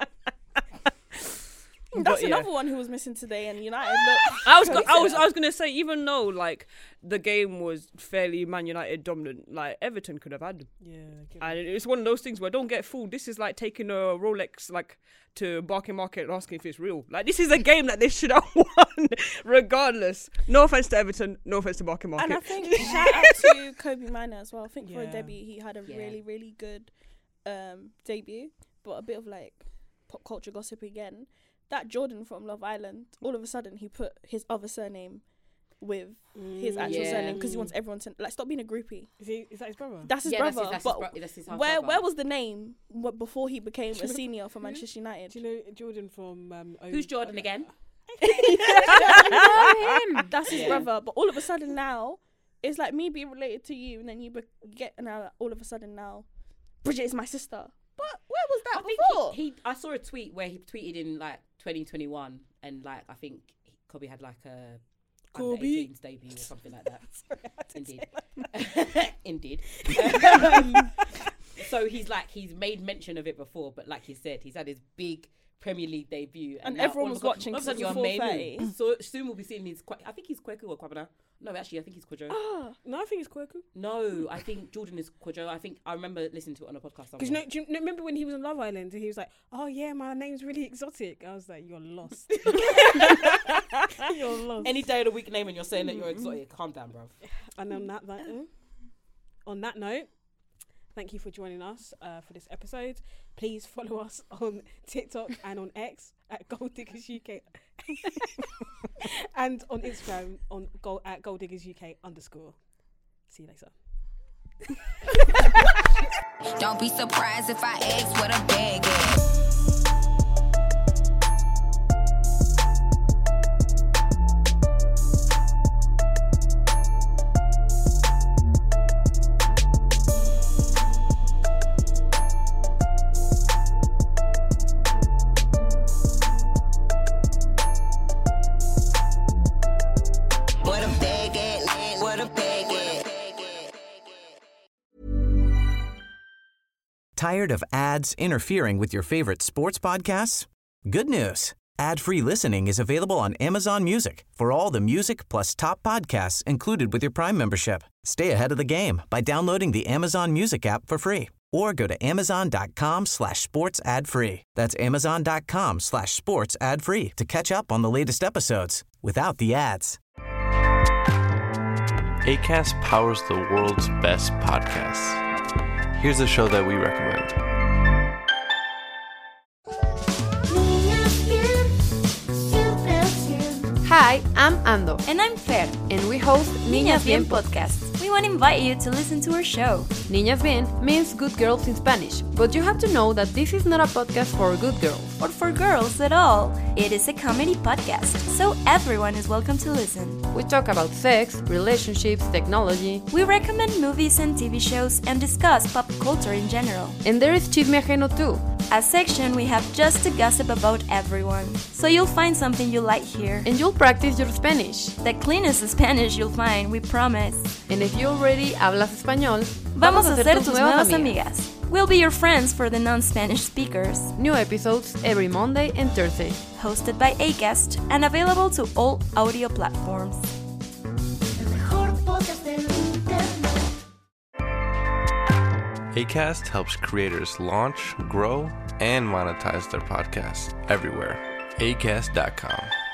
That's another one who was missing today, and United. I was gonna say, even though like the game was fairly Man United dominant, like Everton could have had them. Yeah, and it's one of those things where don't get fooled. This is like taking a Rolex like to Barking Market and asking if it's real. Like this is a game that they should have won, regardless. No offense to Everton, no offense to Barking Market. And I think shout out to Kobe Mino as well. I think for a debut, he had a really, really good debut, but a bit of like pop culture gossip again. That Jordan from Love Island, all of a sudden he put his other surname with his actual surname because he wants everyone to like stop being a groupie. Is that his brother? That's his brother. That's his where was the name before he became a senior for Manchester United? Do you know Jordan from? Who's Jordan again? That's his brother. But all of a sudden now, it's like me being related to you, and then you get now. All of a sudden now, Bridget is my sister. But where was that before? I saw a tweet where he tweeted in like 2021, and like I think Kobe had like a Kobe debut or something like that. Sorry, Indeed. So he's made mention of it before, but like he said, he's had his big Premier League debut, and everyone was watching. All of a sudden, you're amazing. So soon we'll be seeing his. I think he's Kweku or Kwabena. No, actually, I think he's Kwadwo. No, I think it's Kweku. No, I think Jordan is Kwadwo. I remember listening to it on a podcast. Because do you remember when he was on Love Island and he was like, "Oh yeah, my name's really exotic." I was like, "You're lost." You're lost. Any day of the week name and you're saying that you're exotic. Calm down, bruv. And on that note, thank you for joining us for this episode. Please follow us on TikTok and on X at Gold Diggers UK and on Instagram at Gold Diggers UK _. See you later. Don't be surprised if I ask what a bag is. Tired of ads interfering with your favorite sports podcasts? Good news. Ad-free listening is available on Amazon Music for all the music plus top podcasts included with your Prime membership. Stay ahead of the game by downloading the Amazon Music app for free or go to amazon.com/sports ad free. That's amazon.com/sports ad free to catch up on the latest episodes without the ads. Acast powers the world's best podcasts. Here's a show that we recommend. Hi, I'm Ando. And I'm Fer. And we host Niñas Bien podcast. We want to invite you to listen to our show. Niñas Bien means good girls in Spanish, but you have to know that this is not a podcast for good girls. Or for girls at all. It is a comedy podcast, so everyone is welcome to listen. We talk about sex, relationships, technology. We recommend movies and TV shows and discuss pop culture in general. And there is Chisme Ajeno too. A section we have just to gossip about everyone. So you'll find something you like here. And you'll practice your Spanish. The cleanest Spanish you'll find, we promise. And if you already hablas español, vamos a ser tus nuevas amigas. We'll be your friends for the non-Spanish speakers. New episodes every Monday and Thursday. Hosted by Acast and available to all audio platforms. Acast helps creators launch, grow, and monetize their podcasts everywhere. Acast.com.